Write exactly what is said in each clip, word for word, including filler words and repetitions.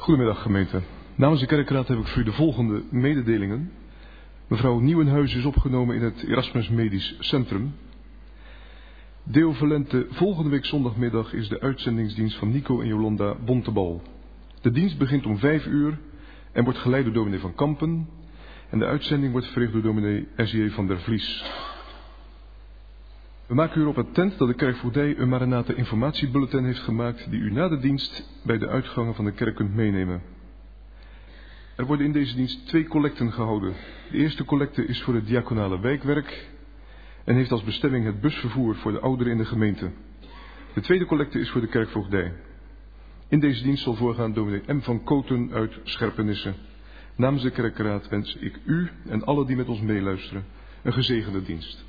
Goedemiddag gemeente. Namens de kerkraad heb ik voor u de volgende mededelingen. Mevrouw Nieuwenhuis is opgenomen in het Erasmus Medisch Centrum. Deo Valente, volgende week zondagmiddag is de uitzendingsdienst van Nico en Jolanda Bontebal. De dienst begint om vijf uur en wordt geleid door dominee Van Kampen. En de uitzending wordt verricht door dominee S J van der Vlies. We maken u erop attent dat de kerkvoogdij een Maranatha informatiebulletin heeft gemaakt die u na de dienst bij de uitgangen van de kerk kunt meenemen. Er worden in deze dienst twee collecten gehouden. De eerste collecte is voor het diaconale wijkwerk en heeft als bestemming het busvervoer voor de ouderen in de gemeente. De tweede collecte is voor de kerkvoogdij. In deze dienst zal voorgaan dominee M. van Koten uit Scherpenisse. Namens de kerkraad wens ik u en alle die met ons meeluisteren een gezegende dienst.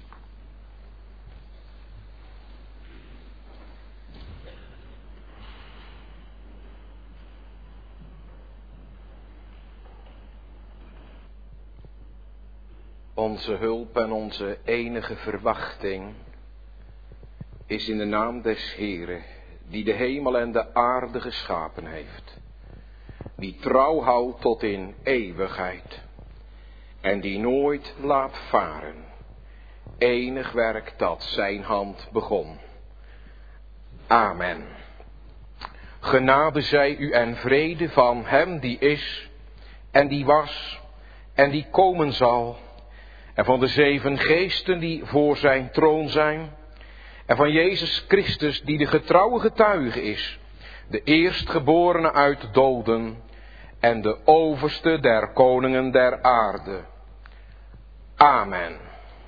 Onze hulp en onze enige verwachting is in de naam des Heeren, die de hemel en de aarde geschapen heeft, die trouw houdt tot in eeuwigheid en die nooit laat varen enig werk dat zijn hand begon. Amen. Genade zij u en vrede van hem die is en die was en die komen zal, en van de zeven geesten die voor zijn troon zijn, en van Jezus Christus die de getrouwe getuige is, de eerstgeborene uit doden en de overste der koningen der aarde. Amen.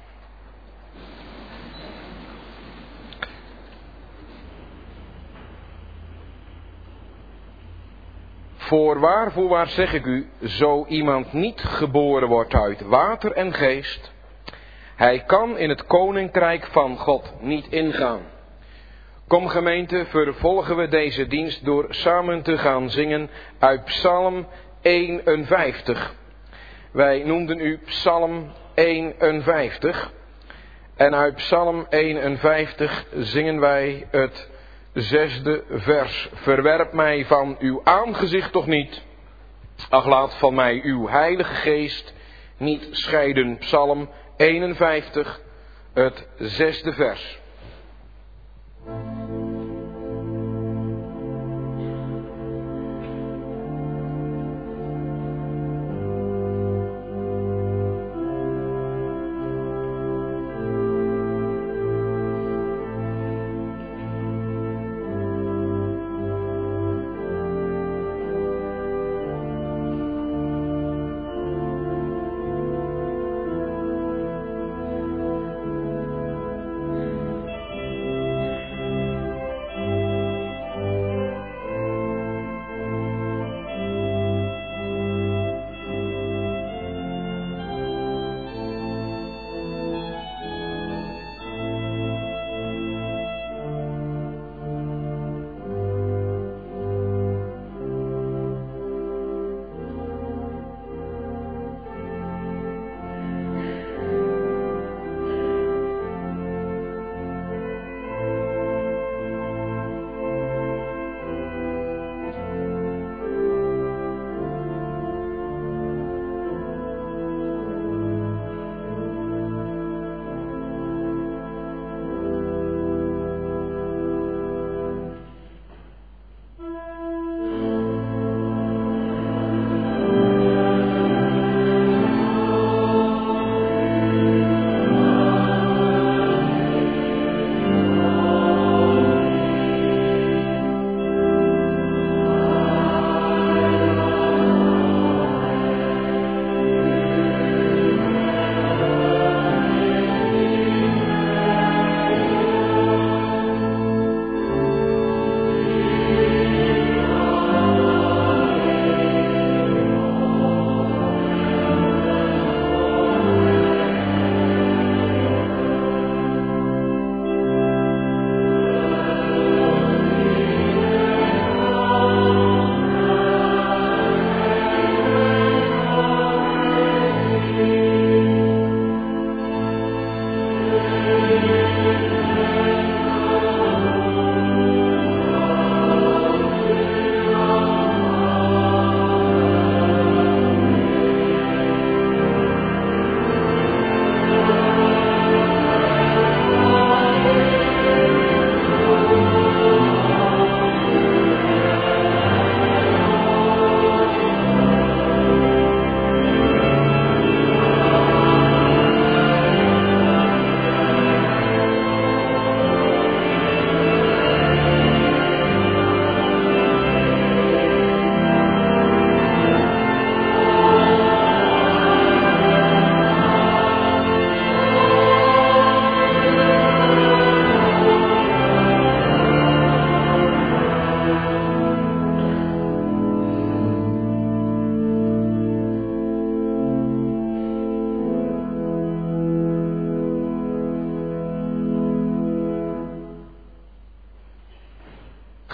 Voorwaar, voorwaar zeg ik u, zo iemand niet geboren wordt uit water en geest, hij kan in het koninkrijk van God niet ingaan. Kom gemeente, vervolgen we deze dienst door samen te gaan zingen uit Psalm eenenvijftig. Wij noemden u Psalm eenenvijftig. En uit Psalm eenenvijftig zingen wij het zesde vers. Verwerp mij van uw aangezicht toch niet. Ach, laat van mij uw heilige geest niet scheiden. Psalm eenenvijftig, het zesde vers.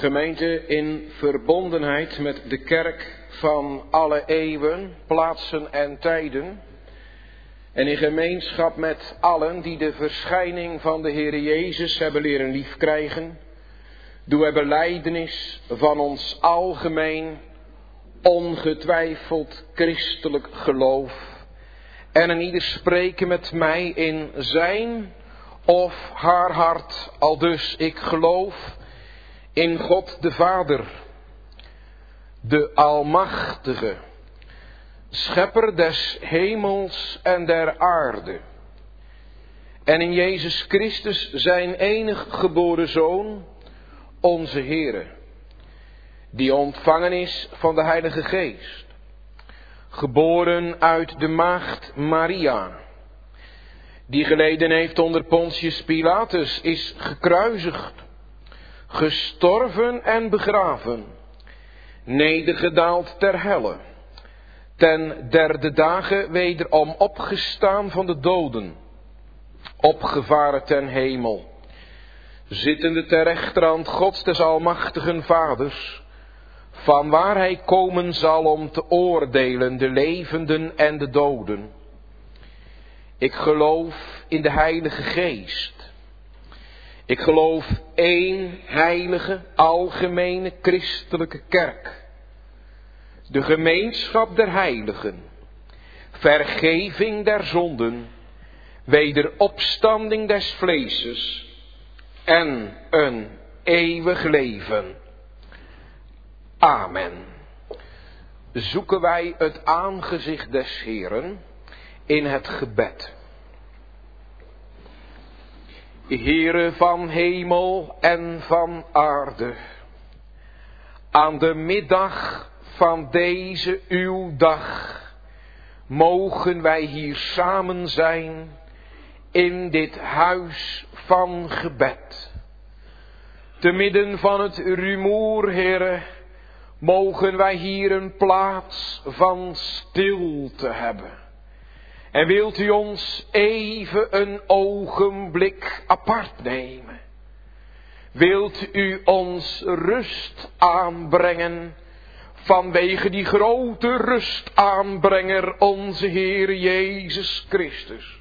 Gemeente, in verbondenheid met de kerk van alle eeuwen, plaatsen en tijden, en in gemeenschap met allen die de verschijning van de Heere Jezus hebben leren liefkrijgen, doen wij belijdenis van ons algemeen, ongetwijfeld christelijk geloof. En een ieder spreken met mij in zijn of haar hart, aldus ik geloof in God de Vader, de Almachtige, Schepper des hemels en der aarde, en in Jezus Christus zijn enig geboren Zoon, onze Heere, die ontvangen is van de Heilige Geest, geboren uit de maagd Maria, die geleden heeft onder Pontius Pilatus, is gekruisigd, gestorven en begraven, nedergedaald ter helle, ten derde dagen wederom opgestaan van de doden, opgevaren ten hemel, zittende ter rechterhand Gods des almachtigen Vaders, van waar hij komen zal om te oordelen de levenden en de doden. Ik geloof in de Heilige Geest. Ik geloof één heilige, algemene christelijke kerk. De gemeenschap der heiligen, vergeving der zonden, wederopstanding des vleeses en een eeuwig leven. Amen. Zoeken wij het aangezicht des Heeren in het gebed. Heere van hemel en van aarde, aan de middag van deze uw dag mogen wij hier samen zijn in dit huis van gebed. Te midden van het rumoer, Heere, mogen wij hier een plaats van stilte hebben. En wilt u ons even een ogenblik apart nemen? Wilt u ons rust aanbrengen vanwege die grote rustaanbrenger, onze Heer Jezus Christus?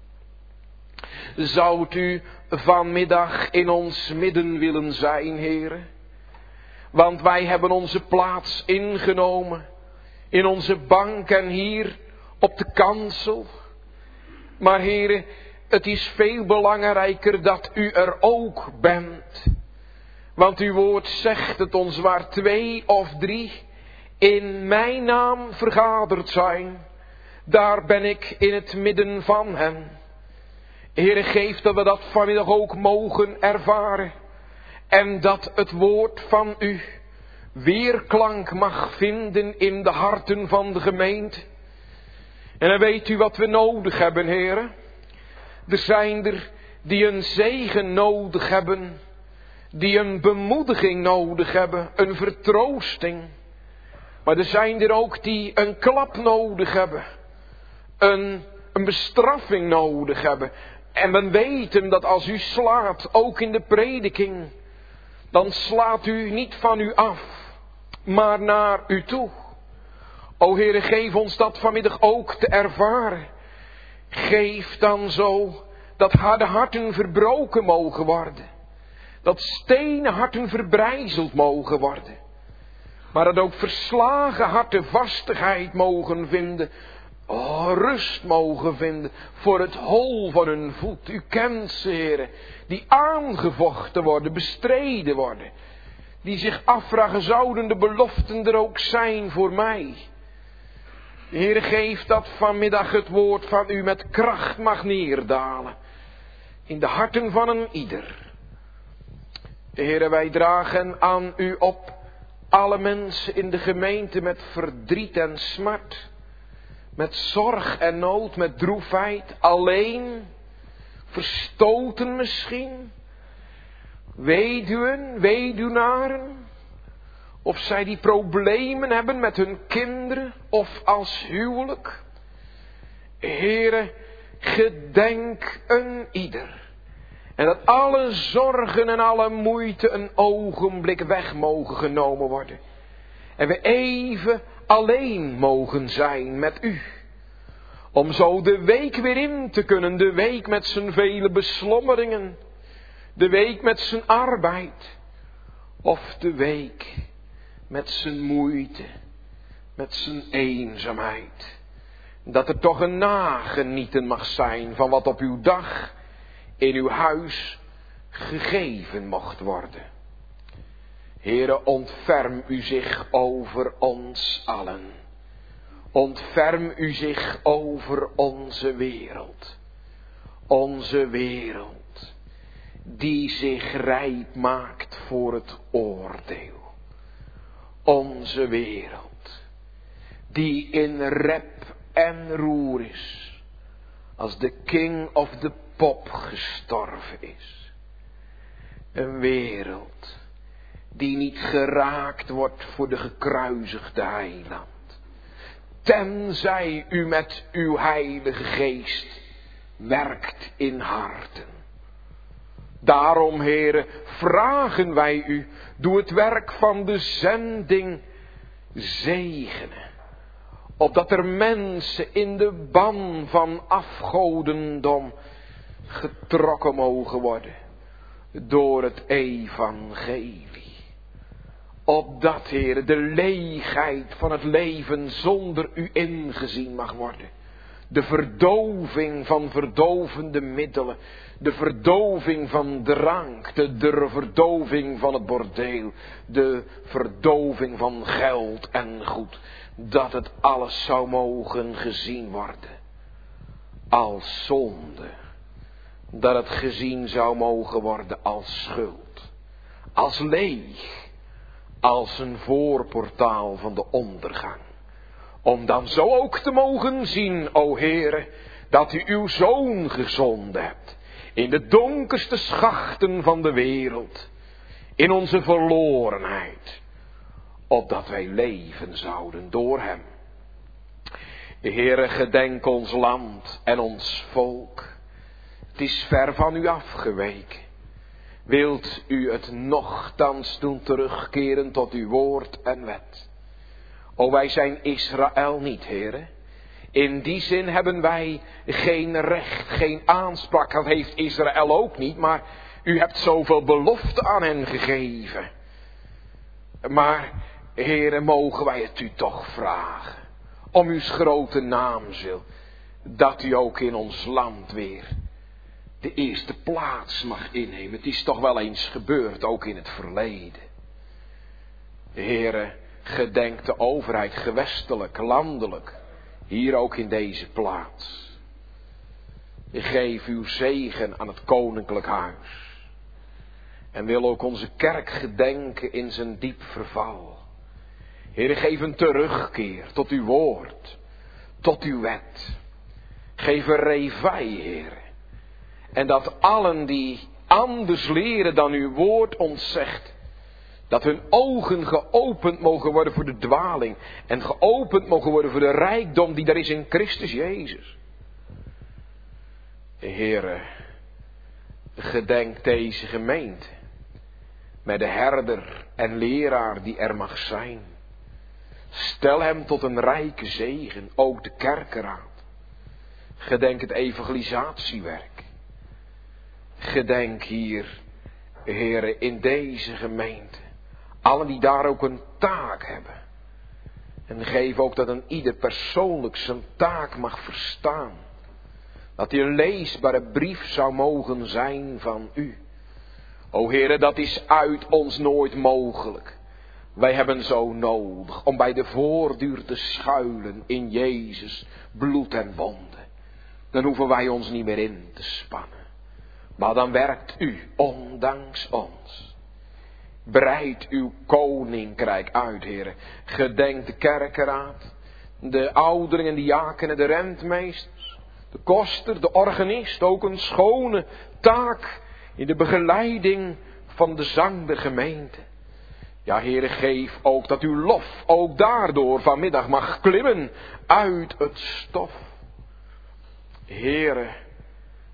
Zoudt u vanmiddag in ons midden willen zijn, Heere? Want wij hebben onze plaats ingenomen in onze bank en hier op de kansel. Maar Heere, het is veel belangrijker dat u er ook bent. Want uw woord zegt het ons, waar twee of drie in mijn naam vergaderd zijn, daar ben ik in het midden van hen. Heere, geef dat we dat vanmiddag ook mogen ervaren. En dat het woord van u weerklank mag vinden in de harten van de gemeente. En dan weet u wat we nodig hebben, Heere. Er zijn er die een zegen nodig hebben. Die een bemoediging nodig hebben. Een vertroosting. Maar er zijn er ook die een klap nodig hebben. Een, een bestraffing nodig hebben. En we weten dat als u slaat, ook in de prediking, dan slaat u niet van u af, maar naar u toe. O Heere, geef ons dat vanmiddag ook te ervaren. Geef dan zo dat harde harten verbroken mogen worden. Dat stenen harten verbrijzeld mogen worden. Maar dat ook verslagen harten vastigheid mogen vinden. Oh, rust mogen vinden voor het hol van hun voet. U kent ze, Heere, die aangevochten worden, bestreden worden. Die zich afvragen, zouden de beloften er ook zijn voor mij? Heere, geef dat vanmiddag het woord van u met kracht mag neerdalen. In de harten van een ieder. Heere, wij dragen aan u op alle mensen in de gemeente met verdriet en smart. Met zorg en nood, met droefheid, alleen, verstoten misschien, weduwen, weduwnaren, of zij die problemen hebben met hun kinderen of als huwelijk. Heere, gedenk een ieder En dat alle zorgen en alle moeite een ogenblik weg mogen genomen worden. En we even alleen mogen zijn met u. Om zo de week weer in te kunnen. De week met zijn vele beslommeringen. De week met zijn arbeid. Of de week met zijn moeite. Met zijn eenzaamheid. Dat er toch een nagenieten mag zijn van wat op uw dag in uw huis gegeven mocht worden. Heere, ontferm u zich over ons allen. Ontferm u zich over onze wereld. Onze wereld die zich rijp maakt voor het oordeel. Onze wereld die in rep en roer is als de king of the pop gestorven is. Een wereld die niet geraakt wordt voor de gekruisigde heiland. Tenzij u met uw heilige geest werkt in harten. Daarom, Heere, vragen wij u, doe het werk van de zending zegenen. Opdat er mensen in de ban van afgodendom getrokken mogen worden door het evangelie. Opdat, Heere, de leegheid van het leven zonder u ingezien mag worden. De verdoving van verdovende middelen. De verdoving van drank. De, de verdoving van het bordeel. De verdoving van geld en goed. Dat het alles zou mogen gezien worden als zonde. Dat het gezien zou mogen worden als schuld. Als leeg. Als een voorportaal van de ondergang. Om dan zo ook te mogen zien, o Heere, dat u uw Zoon gezonden hebt. In de donkerste schachten van de wereld. In onze verlorenheid. Opdat wij leven zouden door hem. Heere, gedenk ons land en ons volk. Het is ver van u afgeweken. Wilt u het nochtans doen terugkeren tot uw woord en wet? O, wij zijn Israël niet, Heere. In die zin hebben wij geen recht, geen aanspraak. Dat heeft Israël ook niet, maar u hebt zoveel belofte aan hen gegeven. Maar, Heere, mogen wij het u toch vragen, om uw grote naamzil, dat u ook in ons land weer de eerste plaats mag innemen. Het is toch wel eens gebeurd, ook in het verleden. Heere, gedenk de overheid, gewestelijk, landelijk, hier ook in deze plaats. Geef uw zegen aan het koninklijk huis. En wil ook onze kerk gedenken in zijn diep verval. Heere, geef een terugkeer tot uw woord, tot uw wet. Geef een revij, Heere. En dat allen die anders leren dan uw woord ons zegt, dat hun ogen geopend mogen worden voor de dwaling. En geopend mogen worden voor de rijkdom die er is in Christus Jezus. Heere, gedenk deze gemeente. Met de herder en leraar die er mag zijn. Stel hem tot een rijke zegen, ook de kerkenraad. Gedenk het evangelisatiewerk. Gedenk hier, Heere, in deze gemeente. Allen die daar ook een taak hebben. En geef ook dat een ieder persoonlijk zijn taak mag verstaan. Dat hij een leesbare brief zou mogen zijn van u. O Heere, dat is uit ons nooit mogelijk. Wij hebben zo nodig om bij de voordeur te schuilen in Jezus bloed en wonden. Dan hoeven wij ons niet meer in te spannen. Maar dan werkt u ondanks ons. Breid uw koninkrijk uit, Heere. Gedenk de kerkenraad, de ouderen en de diakenen, de rentmeesters, de koster, de organist. Ook een schone taak in de begeleiding van de zang der gemeente. Ja, Heere, geef ook dat uw lof ook daardoor vanmiddag mag klimmen uit het stof. Heere,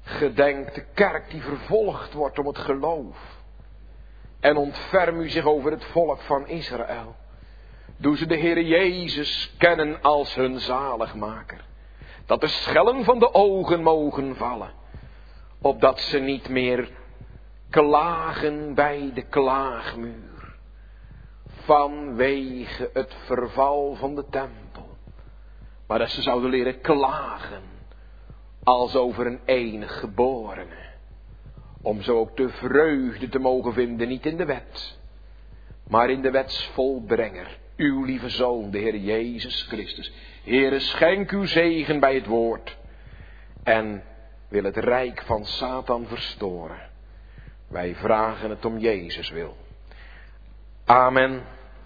Gedenk de kerk die vervolgd wordt om het geloof. En ontferm u zich over het volk van Israël. Doe ze de Heere Jezus kennen als hun zaligmaker. Dat de schellen van de ogen mogen vallen. Opdat ze niet meer klagen bij de klaagmuur. Vanwege het verval van de tempel. Maar dat ze zouden leren klagen. Als over een enig geborene. Om zo ook de vreugde te mogen vinden, niet in de wet. Maar in de wetsvolbrenger. Uw lieve Zoon, de Heer Jezus Christus. Heere, schenk uw zegen bij het woord. En wil het rijk van Satan verstoren. Wij vragen het om Jezus wil. Amen.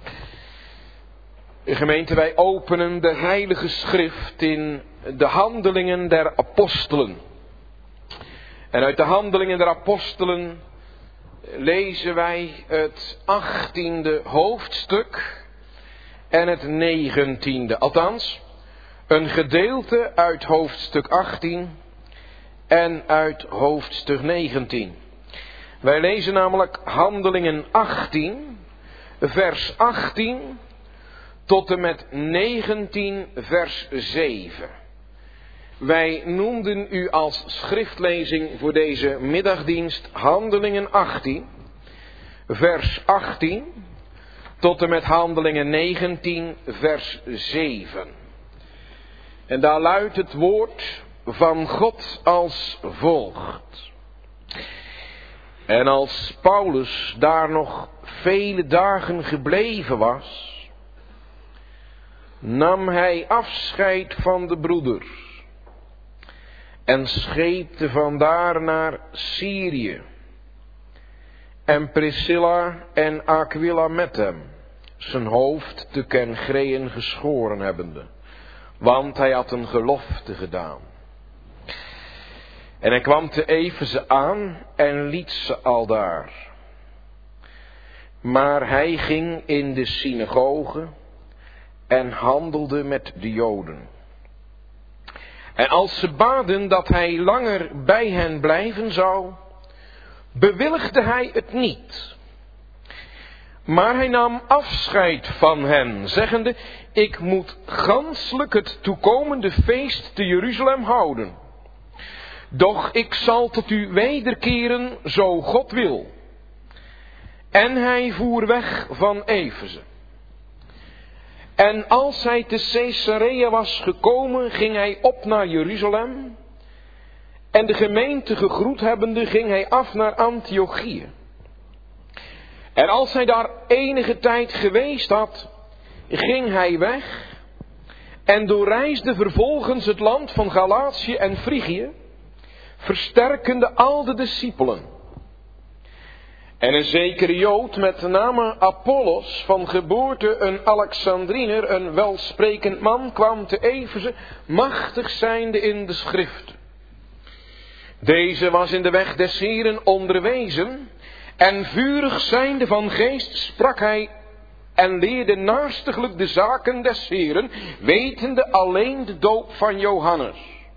Gemeente, wij openen de Heilige Schrift in de Handelingen der Apostelen. En uit de Handelingen der Apostelen lezen wij het achttiende hoofdstuk en het negentiende. Althans, een gedeelte uit hoofdstuk achttien en uit hoofdstuk negentien. Wij lezen namelijk Handelingen achttien, vers achttien tot en met negentien, vers zeven. Wij noemden u als schriftlezing voor deze middagdienst Handelingen achttien, vers achttien, tot en met Handelingen negentien, vers zeven. En daar luidt het woord van God als volgt. En als Paulus daar nog vele dagen gebleven was, nam hij afscheid van de broeders. En scheepte vandaar naar Syrië. En Priscilla en Aquila met hem. Zijn hoofd te Kenchreën geschoren hebbende. Want hij had een gelofte gedaan. En hij kwam te Efeze aan en liet ze aldaar. Maar hij ging in de synagoge en handelde met de Joden. En als ze baden dat hij langer bij hen blijven zou, bewilligde hij het niet. Maar hij nam afscheid van hen, zeggende, ik moet ganselijk het toekomende feest te Jeruzalem houden. Doch ik zal tot u wederkeren, zo God wil. En hij voer weg van Efeze. En als hij te Caesarea was gekomen, ging hij op naar Jeruzalem. En de gemeente gegroet hebbende, ging hij af naar Antiochië. En als hij daar enige tijd geweest had, ging hij weg. En doorreisde vervolgens het land van Galatië en Frigië, versterkende al de discipelen. En een zekere Jood met de name Apollos, van geboorte een Alexandriner, een welsprekend man, kwam te Efeze, machtig zijnde in de schriften. Deze was in de weg des Heren onderwezen, en vurig zijnde van geest sprak hij en leerde naastiglijk de zaken des Heren, wetende alleen de doop van Johannes.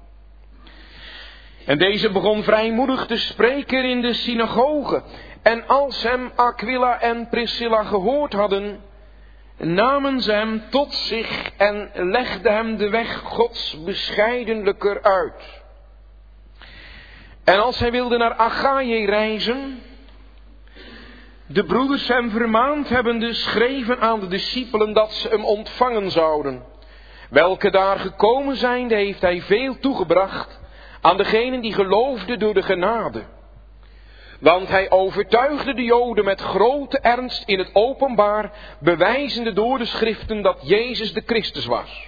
En deze begon vrijmoedig te spreken in de synagoge. En als hem Aquila en Priscilla gehoord hadden, namen ze hem tot zich en legden hem de weg Gods bescheidenlijker uit. En als hij wilde naar Achaïe reizen, de broeders hem vermaand hebbende, schreven aan de discipelen dat ze hem ontvangen zouden. Welke daar gekomen zijnde, heeft hij veel toegebracht aan degenen die geloofden door de genade. Want hij overtuigde de Joden met grote ernst in het openbaar, bewijzende door de schriften dat Jezus de Christus was.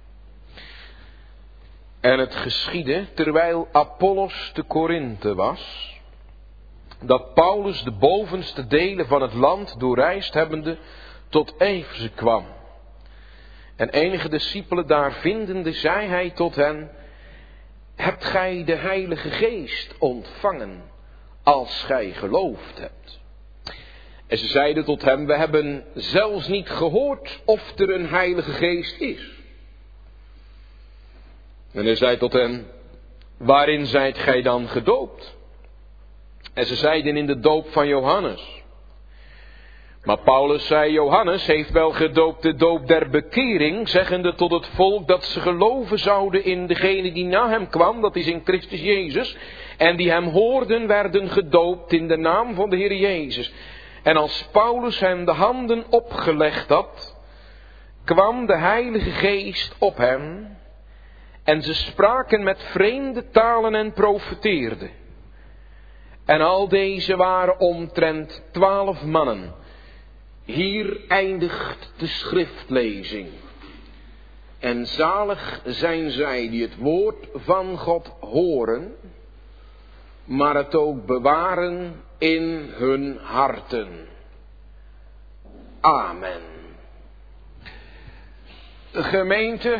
En het geschiedde, terwijl Apollos te Korinthe was, dat Paulus de bovenste delen van het land doorreisd hebbende tot Efeze kwam. En enige discipelen daar vindende, zei hij tot hen, hebt gij de Heilige Geest ontvangen als gij geloofd hebt? En ze zeiden tot hem, we hebben zelfs niet gehoord of er een Heilige Geest is. En hij zei tot hen, waarin zijt gij dan gedoopt? En ze zeiden in de doop van Johannes. Maar Paulus zei, Johannes heeft wel gedoopt de doop der bekering, zeggende tot het volk dat ze geloven zouden in degene die na hem kwam, dat is in Christus Jezus. En die hem hoorden werden gedoopt in de naam van de Heer Jezus. En als Paulus hem de handen opgelegd had, kwam de Heilige Geest op hem. En ze spraken met vreemde talen en profeteerden. En al deze waren omtrent twaalf mannen. Hier eindigt de schriftlezing. En zalig zijn zij die het woord van God horen, maar het ook bewaren in hun harten. Amen. Gemeente,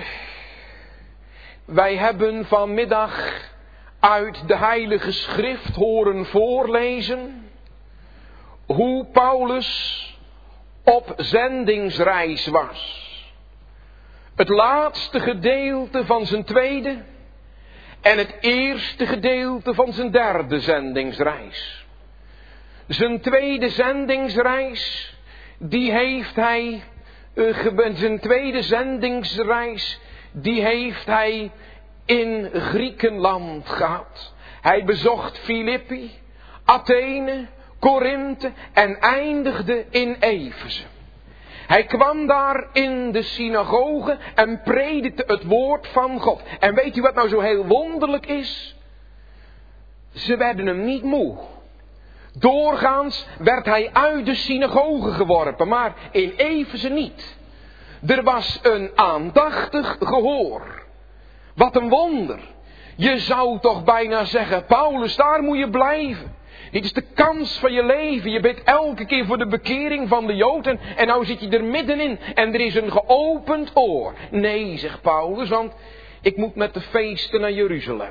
wij hebben vanmiddag uit de Heilige Schrift horen voorlezen hoe Paulus op zendingsreis was. Het laatste gedeelte van zijn tweede en het eerste gedeelte van zijn derde zendingsreis. Zijn tweede zendingsreis, die heeft hij, uh, zijn tweede zendingsreis, die heeft hij in Griekenland gehad. Hij bezocht Filippi, Athene, Korinthe en eindigde in Efeze. Hij kwam daar in de synagoge en predikte het woord van God. En weet u wat nou zo heel wonderlijk is? Ze werden hem niet moe. Doorgaans werd hij uit de synagoge geworpen, maar in Efeze niet. Er was een aandachtig gehoor. Wat een wonder. Je zou toch bijna zeggen, Paulus, daar moet je blijven. Dit is de kans van je leven. Je bidt elke keer voor de bekering van de Joden. En nou zit je er middenin. En er is een geopend oor. Nee, zegt Paulus, want ik moet met de feesten naar Jeruzalem.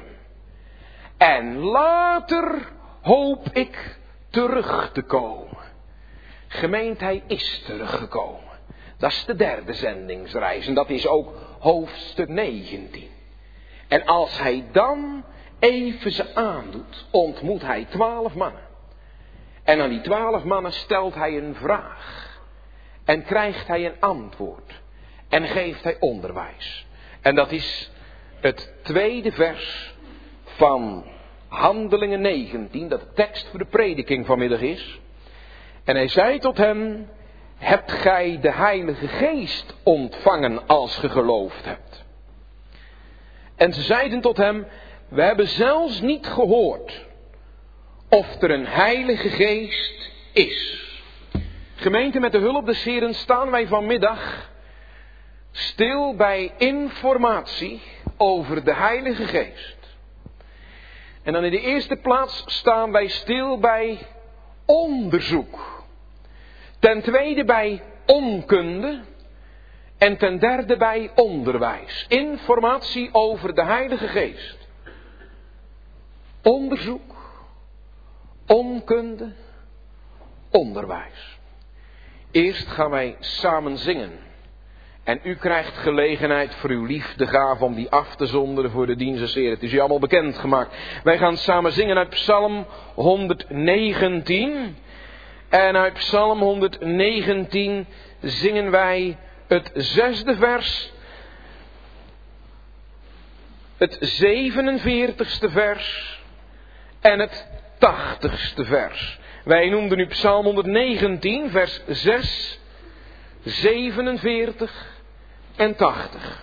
En later hoop ik terug te komen. Gemeente, hij is teruggekomen. Dat is de derde zendingsreis. En dat is ook hoofdstuk negentien. En als hij dan Efeze aandoet, ontmoet hij twaalf mannen. En aan die twaalf mannen stelt hij een vraag. En krijgt hij een antwoord. En geeft hij onderwijs. En dat is het tweede vers van Handelingen negentien, dat de tekst voor de prediking vanmiddag is. En hij zei tot hem, hebt gij de Heilige Geest ontvangen als ge geloofd hebt? En ze zeiden tot hem, we hebben zelfs niet gehoord of er een Heilige Geest is. Gemeente, met de hulp des Heeren staan wij vanmiddag stil bij informatie over de Heilige Geest. En dan in de eerste plaats staan wij stil bij onderzoek. Ten tweede bij onkunde. En ten derde bij onderwijs. Informatie over de Heilige Geest. Onderzoek, onkunde, onderwijs. Eerst gaan wij samen zingen. En u krijgt gelegenheid voor uw liefdegave om die af te zonderen voor de dienst des Heeren. Het is u allemaal bekend gemaakt. Wij gaan samen zingen uit Psalm honderdnegentien. En uit Psalm honderdnegentien zingen wij het zesde vers, het zevenenveertigste vers en het tachtigste vers. Wij noemden nu Psalm honderdnegentien, vers zes, zevenenveertig en tachtig.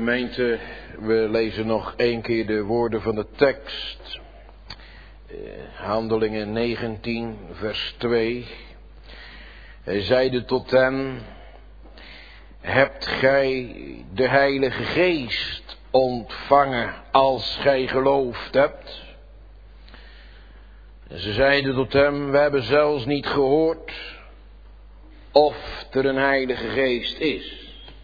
Gemeente, we lezen nog één keer de woorden van de tekst. Uh, Handelingen negentien, vers twee. Hij zeide tot hen: hebt gij de Heilige Geest ontvangen als gij geloofd hebt? En ze zeiden tot hem: we hebben zelfs niet gehoord of er een Heilige Geest is.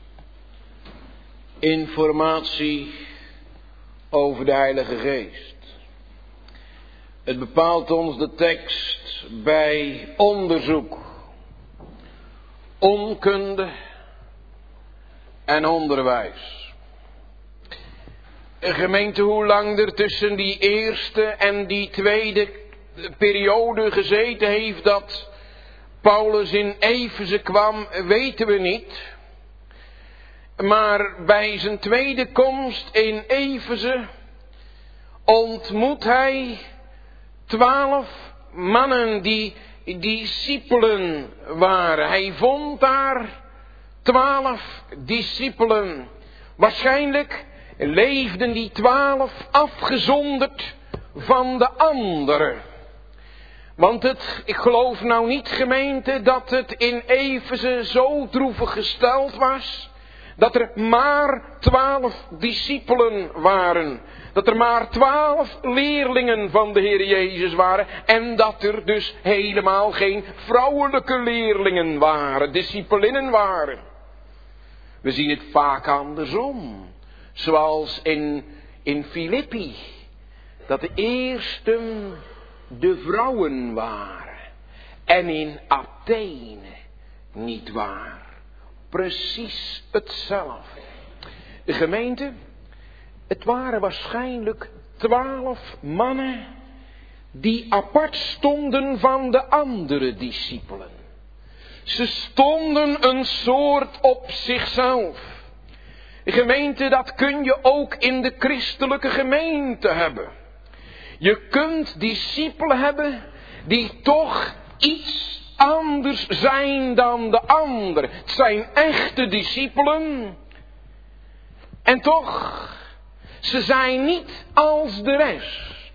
Informatie over de Heilige Geest. Het bepaalt ons de tekst bij onderzoek, onkunde en onderwijs. Een gemeente, hoe lang er tussen die eerste en die tweede periode gezeten heeft dat Paulus in Efeze kwam, weten we niet. Maar bij zijn tweede komst in Efeze ontmoet hij twaalf mannen die discipelen waren. Hij vond daar twaalf discipelen. Waarschijnlijk leefden die twaalf afgezonderd van de anderen. Want het, ik geloof nou niet, gemeente, dat het in Efeze zo droevig gesteld was dat er maar twaalf discipelen waren. Dat er maar twaalf leerlingen van de Heer Jezus waren. En dat er dus helemaal geen vrouwelijke leerlingen waren, discipelinnen waren. We zien het vaak andersom. Zoals in, in Filippi. Dat de eersten de vrouwen waren. En in Athene niet waar. Precies hetzelfde. De gemeente, het waren waarschijnlijk twaalf mannen die apart stonden van de andere discipelen. Ze stonden een soort op zichzelf. De gemeente, dat kun je ook in de christelijke gemeente hebben. Je kunt discipelen hebben die toch iets anders zijn dan de anderen. Het zijn echte discipelen. En toch, ze zijn niet als de rest.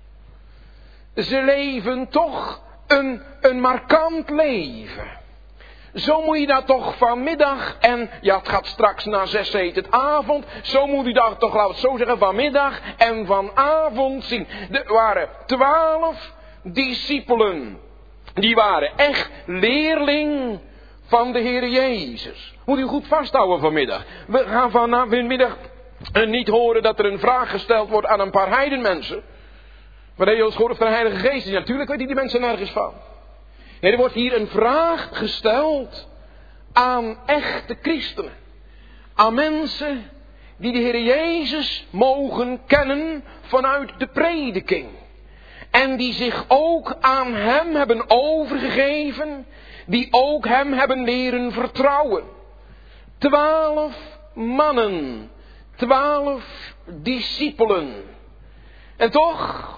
Ze leven toch een, een markant leven. Zo moet je dat toch vanmiddag, en ja, het gaat straks na zes heet het avond. Zo moet je dat toch, laat het zo zeggen, vanmiddag en vanavond zien. Er waren twaalf discipelen. Die waren echt leerling van de Heer Jezus. Moet u goed vasthouden vanmiddag. We gaan vanmiddag niet horen dat er een vraag gesteld wordt aan een paar heidenmensen. Maar dat je ons gehoord of er een Heilige Geest is. Natuurlijk weten die mensen nergens van. Nee, er wordt hier een vraag gesteld aan echte christenen. Aan mensen die de Heer Jezus mogen kennen vanuit de prediking. En die zich ook aan hem hebben overgegeven. Die ook hem hebben leren vertrouwen. Twaalf mannen. Twaalf discipelen. En toch,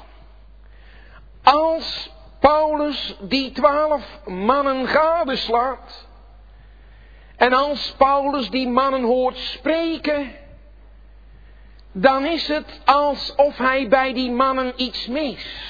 als Paulus die twaalf mannen gadeslaat. En als Paulus die mannen hoort spreken. Dan is het alsof hij bij die mannen iets mist.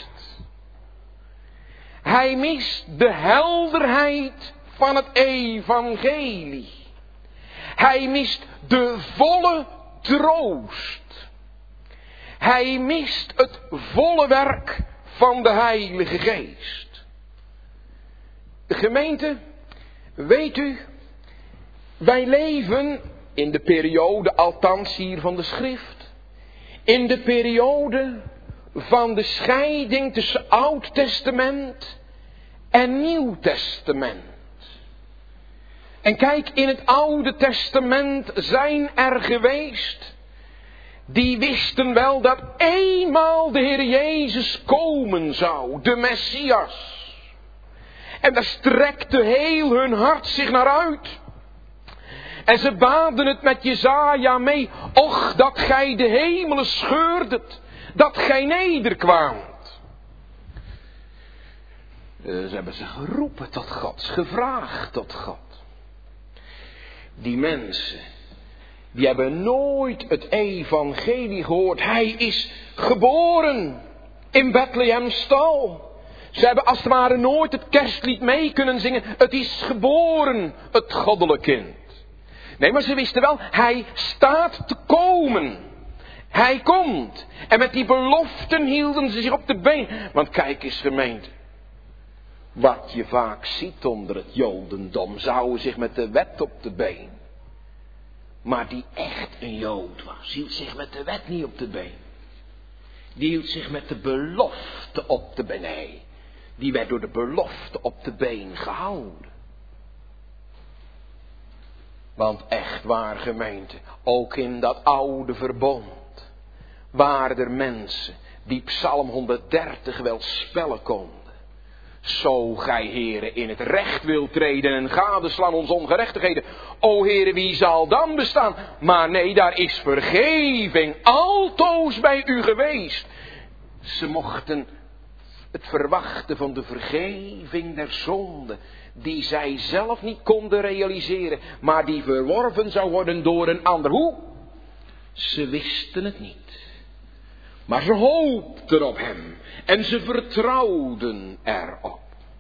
Hij mist de helderheid van het evangelie. Hij mist de volle troost. Hij mist het volle werk van de Heilige Geest. De gemeente, weet u, wij leven in de periode, althans hier van de schrift, in de periode van de scheiding tussen Oud Testament en Nieuw Testament. En kijk, in het Oude Testament zijn er geweest die wisten wel dat eenmaal de Heer Jezus komen zou, de Messias. En daar strekte heel hun hart zich naar uit. En ze baden het met Jesaja mee. Och, dat gij de hemelen scheurdet, dat gij nederkwaamt. Ze hebben ze geroepen tot God, gevraagd tot God. Die mensen, Die hebben nooit het evangelie gehoord. Hij is geboren in Bethlehem's stal. Ze hebben als het ware nooit het kerstlied mee kunnen zingen. Het is geboren, het goddelijk kind. Nee, maar ze wisten wel, hij staat te komen. Hij komt. En met die beloften hielden ze zich op de been. Want kijk eens gemeente. Wat je vaak ziet onder het jodendom. Zouden zich met de wet op de been. Maar die echt een jood was. Hield zich met de wet niet op de been. Die hield zich met de belofte op de been. Nee, die werd door de belofte op de been gehouden. Want echt waar gemeente. Ook in dat oude verbond. Waren er mensen die Psalm honderddertig wel spellen konden. Zo gij, Heere, in het recht wilt treden en gadeslaan ons ongerechtigheden. O Heere, wie zal dan bestaan? Maar nee, daar is vergeving altoos bij u geweest. Ze mochten het verwachten van de vergeving der zonde, die zij zelf niet konden realiseren, maar die verworven zou worden door een ander. Hoe? Ze wisten het niet. Maar ze hoopten op hem en ze vertrouwden erop.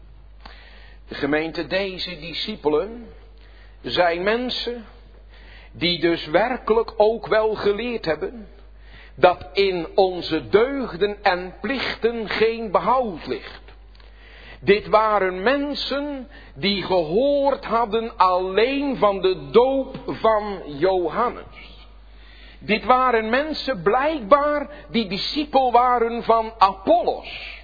De gemeente, deze discipelen zijn mensen die dus werkelijk ook wel geleerd hebben dat in onze deugden en plichten geen behoud ligt. Dit waren mensen die gehoord hadden alleen van de doop van Johannes. Dit waren mensen blijkbaar die discipel waren van Apollos.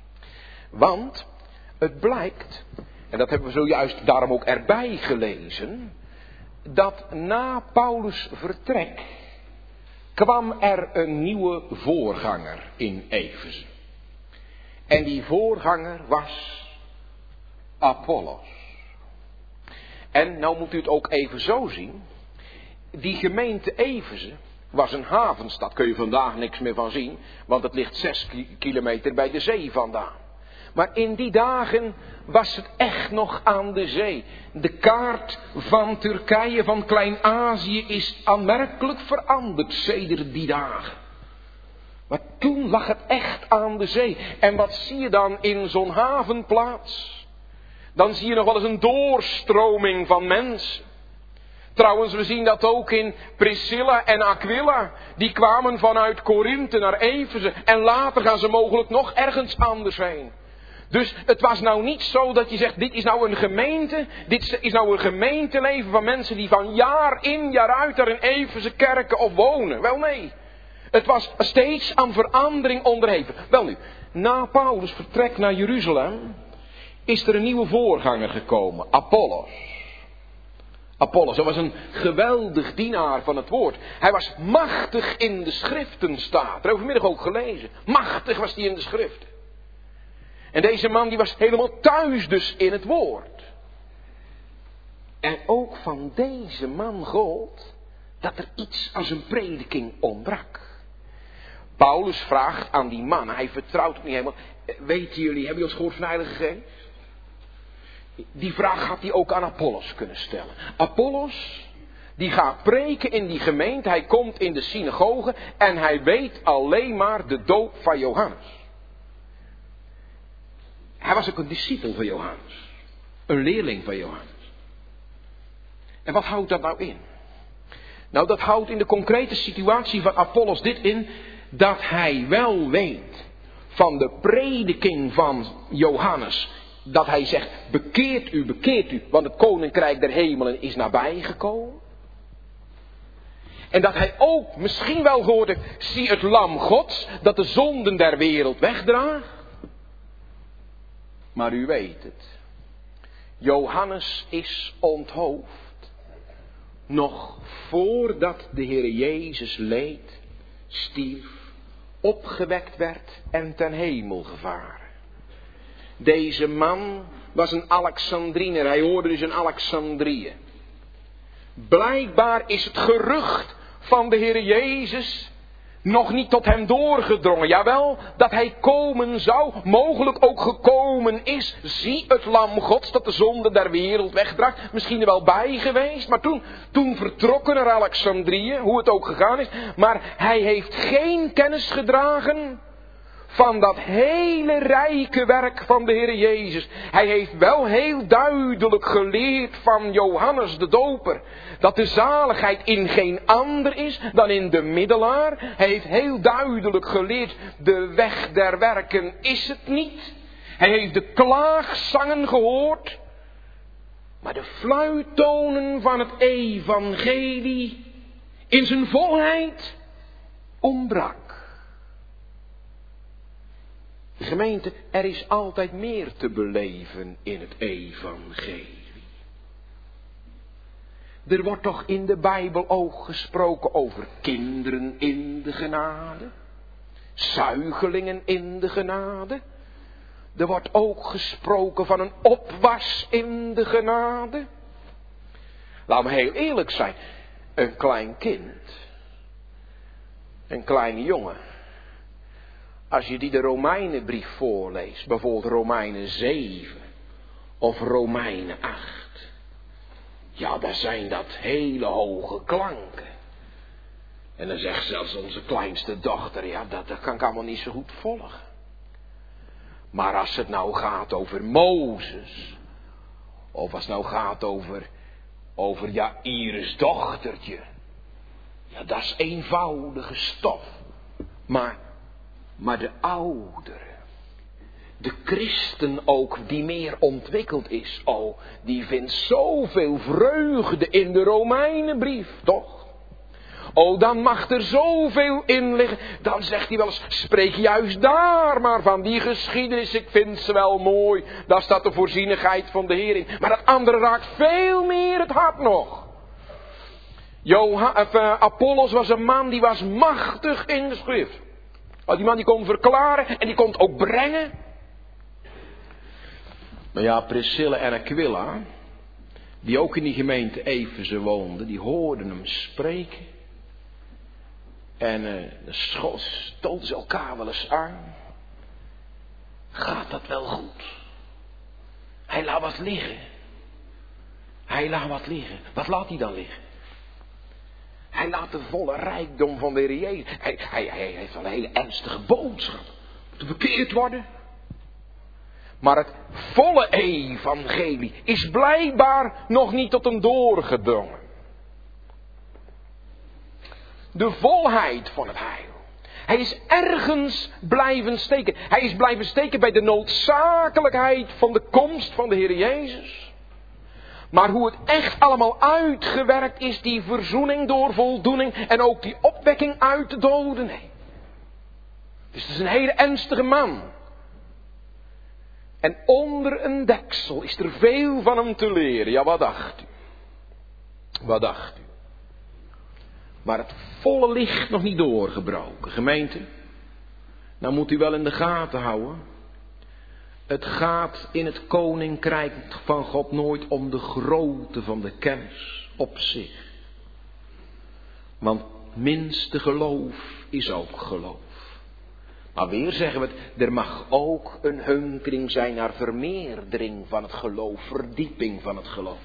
Want het blijkt, en dat hebben we zojuist daarom ook erbij gelezen, dat na Paulus' vertrek kwam er een nieuwe voorganger in Efeze. En die voorganger was Apollos. En nou moet u het ook even zo zien. Die gemeente Efeze was een havenstad. Kun je vandaag niks meer van zien. Want het ligt zes kilometer bij de zee vandaan. Maar in die dagen was het echt nog aan de zee. De kaart van Turkije, van Klein-Azië, is aanmerkelijk veranderd sedert die dagen. Maar toen lag het echt aan de zee. En wat zie je dan in zo'n havenplaats? Dan zie je nog wel eens een doorstroming van mensen. Trouwens, we zien dat ook in Priscilla en Aquila. Die kwamen vanuit Korinthe naar Efeze. En later gaan ze mogelijk nog ergens anders heen. Dus het was nou niet zo dat je zegt, dit is nou een gemeente. Dit is nou een gemeenteleven van mensen die van jaar in jaar uit daar in Efeze kerken of wonen. Wel nee. Het was steeds aan verandering onderhevig. Wel nu, na Paulus' vertrek naar Jeruzalem is er een nieuwe voorganger gekomen. Apollos. Apollos, hij was een geweldig dienaar van het woord. Hij was machtig in de schriften, staat er. Overmiddag ook gelezen. Machtig was hij in de schriften. En deze man die was helemaal thuis dus in het woord. En ook van deze man gold dat er iets als een prediking ontbrak. Paulus vraagt aan die man, hij vertrouwt het niet helemaal. Weten jullie, hebben jullie ons gehoord van de Heilige Geest? Die vraag had hij ook aan Apollos kunnen stellen. Apollos, die gaat preken in die gemeente, hij komt in de synagoge en hij weet alleen maar de doop van Johannes. Hij was ook een discipel van Johannes. Een leerling van Johannes. En wat houdt dat nou in? Nou, dat houdt in de concrete situatie van Apollos dit in, dat hij wel weet van de prediking van Johannes, dat hij zegt, bekeert u, bekeert u, want het koninkrijk der hemelen is nabijgekomen. En dat hij ook misschien wel gehoord heeft, zie het lam Gods, dat de zonden der wereld wegdraagt. Maar u weet het, Johannes is onthoofd, nog voordat de Heer Jezus leed, stierf, opgewekt werd en ten hemel gevaren. Deze man was een Alexandriner, hij hoorde dus in Alexandrië. Blijkbaar is het gerucht van de Heer Jezus nog niet tot hem doorgedrongen. Jawel, dat hij komen zou, mogelijk ook gekomen is. Zie het lam Gods dat de zonde der wereld wegdraagt. Misschien er wel bij geweest, maar toen, toen vertrokken naar Alexandrië, hoe het ook gegaan is. Maar hij heeft geen kennis gedragen van dat hele rijke werk van de Heer Jezus. Hij heeft wel heel duidelijk geleerd van Johannes de Doper dat de zaligheid in geen ander is dan in de middelaar. Hij heeft heel duidelijk geleerd, de weg der werken is het niet. Hij heeft de klaagzangen gehoord, maar de fluittonen van het evangelie in zijn volheid ontbrak. Gemeente, er is altijd meer te beleven in het evangelie. Er wordt toch in de Bijbel ook gesproken over kinderen in de genade, zuigelingen in de genade. Er wordt ook gesproken van een opwas in de genade. Laten we heel eerlijk zijn, een klein kind, een kleine jongen, als je die de Romeinenbrief voorleest, bijvoorbeeld Romeinen zeven of Romeinen acht. Ja, daar zijn dat hele hoge klanken. En dan zegt zelfs onze kleinste dochter, ja, dat, dat kan ik allemaal niet zo goed volgen. Maar als het nou gaat over Mozes, of als het nou gaat over, over Jaïrus dochtertje, ja, dat is eenvoudige stof. Maar Maar de oudere, de christen ook, die meer ontwikkeld is, oh, die vindt zoveel vreugde in de Romeinenbrief, toch? Oh, dan mag er zoveel in liggen. Dan zegt hij wel eens, spreek juist daar maar van die geschiedenis. Ik vind ze wel mooi. Daar staat de voorzienigheid van de Heer in. Maar dat andere raakt veel meer het hart nog. Johan, of, uh, Apollos was een man die was machtig in de schrift. Oh, die man die kon verklaren en die kon het ook brengen. Maar ja, Priscilla en Aquila, die ook in die gemeente Efeze woonden, die hoorden hem spreken. En uh, dan stoten ze elkaar wel eens aan. Gaat dat wel goed? Hij laat wat liggen. Hij laat wat liggen. Wat laat hij dan liggen? Hij laat de volle rijkdom van de Heer Jezus. Hij, hij, hij heeft wel een hele ernstige boodschap. Moet verkeerd worden. Maar het volle evangelie is blijkbaar nog niet tot hem doorgedrongen. De volheid van het heil. Hij is ergens blijven steken. Hij is blijven steken bij de noodzakelijkheid van de komst van de Heer Jezus. Maar hoe het echt allemaal uitgewerkt is, die verzoening door voldoening en ook die opwekking uit de doden. Nee. Dus het is een hele ernstige man. En onder een deksel is er veel van hem te leren. Ja, wat dacht u? Wat dacht u? Maar het volle licht nog niet doorgebroken. Gemeente, nou moet u wel in de gaten houden. Het gaat in het koninkrijk van God nooit om de grootte van de kennis op zich. Want minste geloof is ook geloof. Maar weer zeggen we het, er mag ook een hunkering zijn naar vermeerdering van het geloof, verdieping van het geloof.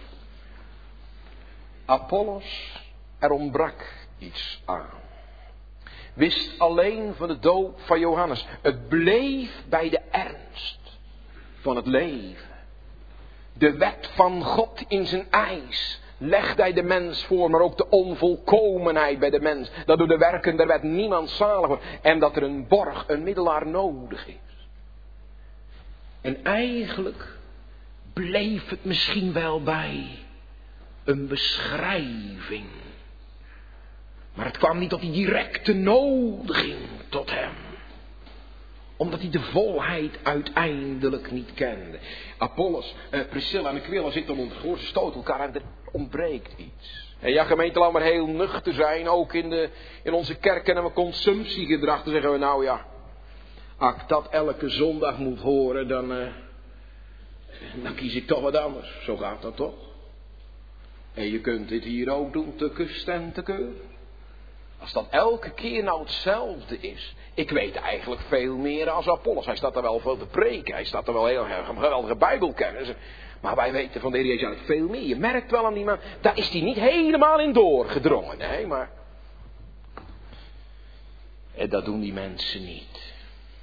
Apollos, er ontbrak iets aan. Wist alleen van de doop van Johannes. Het bleef bij de ernst van het leven. De wet van God in zijn eis legde hij de mens voor, maar ook de onvolkomenheid bij de mens. Dat door de werken der wet niemand zalig wordt. En dat er een borg, een middelaar nodig is. En eigenlijk bleef het misschien wel bij een beschrijving. Maar het kwam niet tot die directe nodiging tot hem. Omdat hij de volheid uiteindelijk niet kende. Apollos, eh, Priscilla en Aquila zitten om ons gehoor, ze stoten elkaar en er ontbreekt iets. En ja, gemeente, laat maar heel nuchter zijn, ook in, de, in onze kerk kennen we consumptiegedrag. Dan zeggen we, nou ja, als ik dat elke zondag moet horen, dan, uh, dan kies ik toch wat anders. Zo gaat dat toch? En je kunt dit hier ook doen, te kust en te keur. Als dat elke keer nou hetzelfde is. Ik weet eigenlijk veel meer als Apollos. Hij staat er wel veel te preken. Hij staat er wel heel erg een geweldige bijbelkennis. Maar wij weten van de Heer Jezus eigenlijk veel meer. Je merkt wel aan die man. Daar is hij niet helemaal in doorgedrongen. Nee, maar. En dat doen die mensen niet.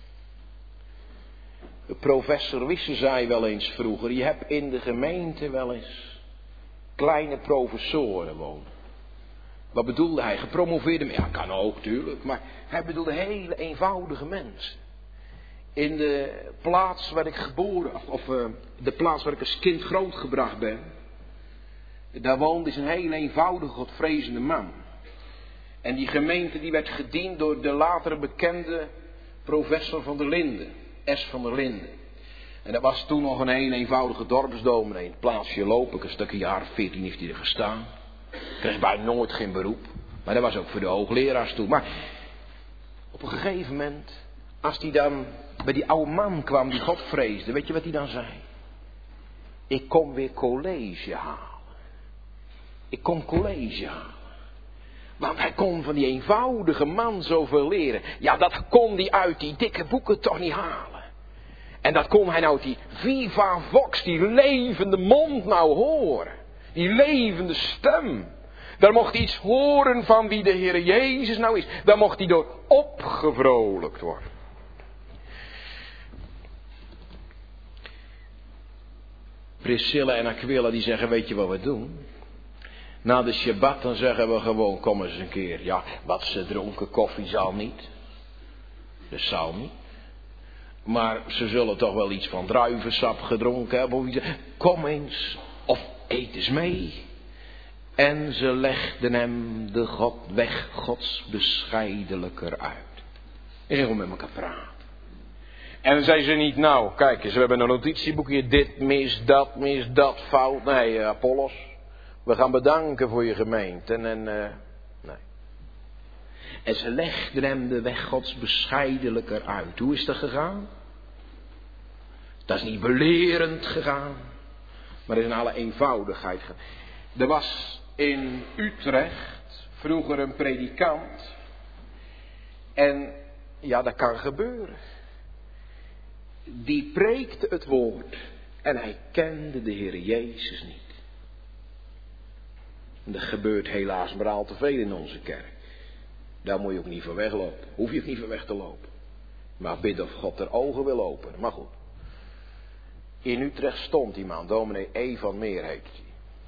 Professor Wisse zei wel eens vroeger. Je hebt in de gemeente wel eens kleine professoren wonen. Wat bedoelde hij? Gepromoveerde mensen? Ja, kan ook, tuurlijk. Maar hij bedoelde hele eenvoudige mensen. In de plaats waar ik geboren, of uh, de plaats waar ik als kind grootgebracht ben. Daar woonde een hele eenvoudige, godvrezende man. En die gemeente die werd gediend door de latere bekende professor van der Linden. S. van der Linden. En dat was toen nog een hele eenvoudige dorpsdominee. In het plaatsje Lopen, een stukje jaar veertien heeft hij er gestaan. Kreeg bijna nooit geen beroep. Maar dat was ook voor de hoogleraars toe. Maar op een gegeven moment, als hij dan bij die oude man kwam die God vreesde, weet je wat hij dan zei? Ik kom weer college halen. Ik kom college halen. Want hij kon van die eenvoudige man zoveel leren. Ja, dat kon hij uit die dikke boeken toch niet halen. En dat kon hij nou uit die viva vox, die levende mond nou horen. Die levende stem. Daar mocht hij iets horen van wie de Heer Jezus nou is. Daar mocht hij door opgevrolijkt worden. Priscilla en Aquila die zeggen, weet je wat we doen? Na de Shabbat dan zeggen we gewoon, kom eens een keer. Ja, wat ze dronken, koffie zal niet. Dat zal niet. Maar ze zullen toch wel iets van druivensap gedronken hebben. Of iets. Kom eens, of eet eens mee. En ze legden hem de God weg, Gods bescheidelijker uit. En ze gewoon met elkaar praten. En dan zei ze niet, nou, kijk eens, we hebben een notitieboekje, dit mis, dat mis, dat fout. Nee, Apollos, we gaan bedanken voor je gemeente. En, en uh, nee. En ze legden hem de weg Gods bescheidelijker uit. Hoe is dat gegaan? Dat is niet belerend gegaan, maar is in alle eenvoudigheid gegaan. Er was in Utrecht vroeger een predikant. En ja, dat kan gebeuren. Die preekte het woord. En hij kende de Heer Jezus niet. En dat gebeurt helaas maar al te veel in onze kerk. Daar moet je ook niet voor weglopen. Hoef je ook niet voor weg te lopen. Maar bid of God er ogen wil openen. Maar goed. In Utrecht stond iemand, dominee E. van Meer heet hij.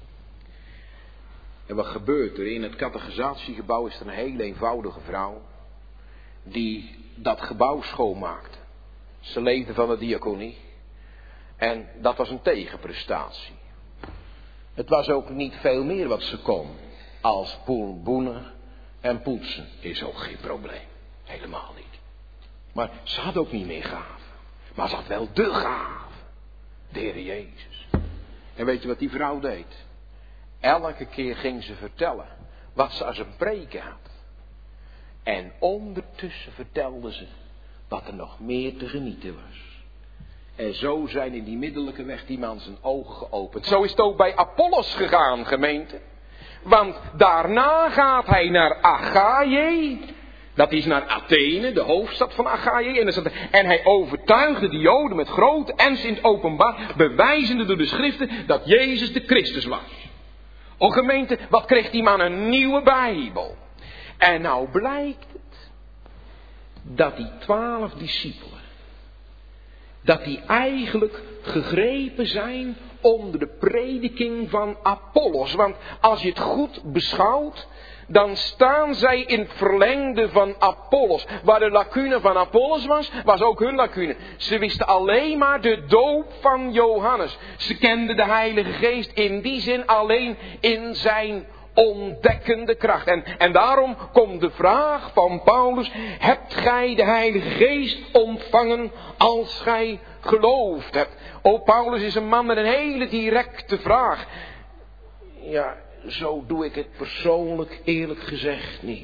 En wat gebeurt er? In het catechisatiegebouw is er een hele eenvoudige vrouw. Die dat gebouw schoonmaakte. Ze leefde van de diaconie. En dat was een tegenprestatie. Het was ook niet veel meer wat ze kon. Als boenen en poetsen is ook geen probleem. Helemaal niet. Maar ze had ook niet meer gaven. Maar ze had wel de gave. De Heer Jezus. En weet je wat die vrouw deed? Elke keer ging ze vertellen wat ze als een preken had. En ondertussen vertelde ze wat er nog meer te genieten was. En zo zijn in die middellijke weg die man zijn ogen geopend. Zo is het ook bij Apollos gegaan, gemeente. Want daarna gaat hij naar Achaïe. Dat is naar Athene, de hoofdstad van Achaïe. En, en hij overtuigde de Joden met grote ernst in het openbaar, bewijzende door de schriften dat Jezus de Christus was. O gemeente, wat kreeg die man een nieuwe Bijbel. En nou blijkt het dat die twaalf discipelen, dat die eigenlijk gegrepen zijn onder de prediking van Apollos. Want als je het goed beschouwt, dan staan zij in het verlengde van Apollos. Waar de lacune van Apollos was, was ook hun lacune. Ze wisten alleen maar de doop van Johannes. Ze kenden de Heilige Geest in die zin alleen in zijn ontdekkende kracht. En, en daarom komt de vraag van Paulus: hebt gij de Heilige Geest ontvangen als gij geloofd hebt? O, Paulus is een man met een hele directe vraag. Ja, zo doe ik het persoonlijk eerlijk gezegd niet.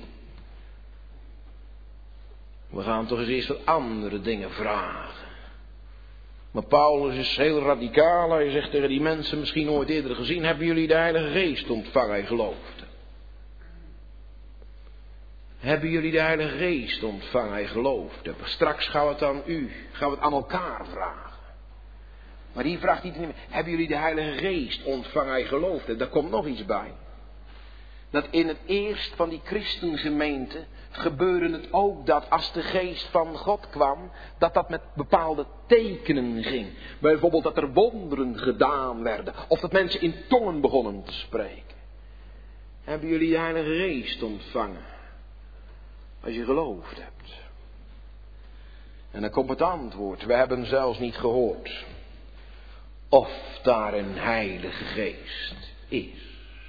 We gaan toch eens eerst wat andere dingen vragen. Maar Paulus is heel radicaal. Hij zegt tegen die mensen, misschien ooit eerder gezien, hebben jullie de Heilige Geest ontvangen en geloofd? Hebben jullie de Heilige Geest ontvangen? Hij gelooft. Straks gaan we het aan u, gaan we het aan elkaar vragen. Maar hier vraagt hij niet meer. Hebben jullie de Heilige Geest ontvangen? Hij gelooft. En daar komt nog iets bij. Dat in het eerst van die christengemeente gebeurde het ook dat als de geest van God kwam, dat dat met bepaalde tekenen ging. Bijvoorbeeld dat er wonderen gedaan werden. Of dat mensen in tongen begonnen te spreken. Hebben jullie de Heilige Geest ontvangen? Als je geloofd hebt. En dan komt het antwoord. We hebben zelfs niet gehoord of daar een Heilige Geest is.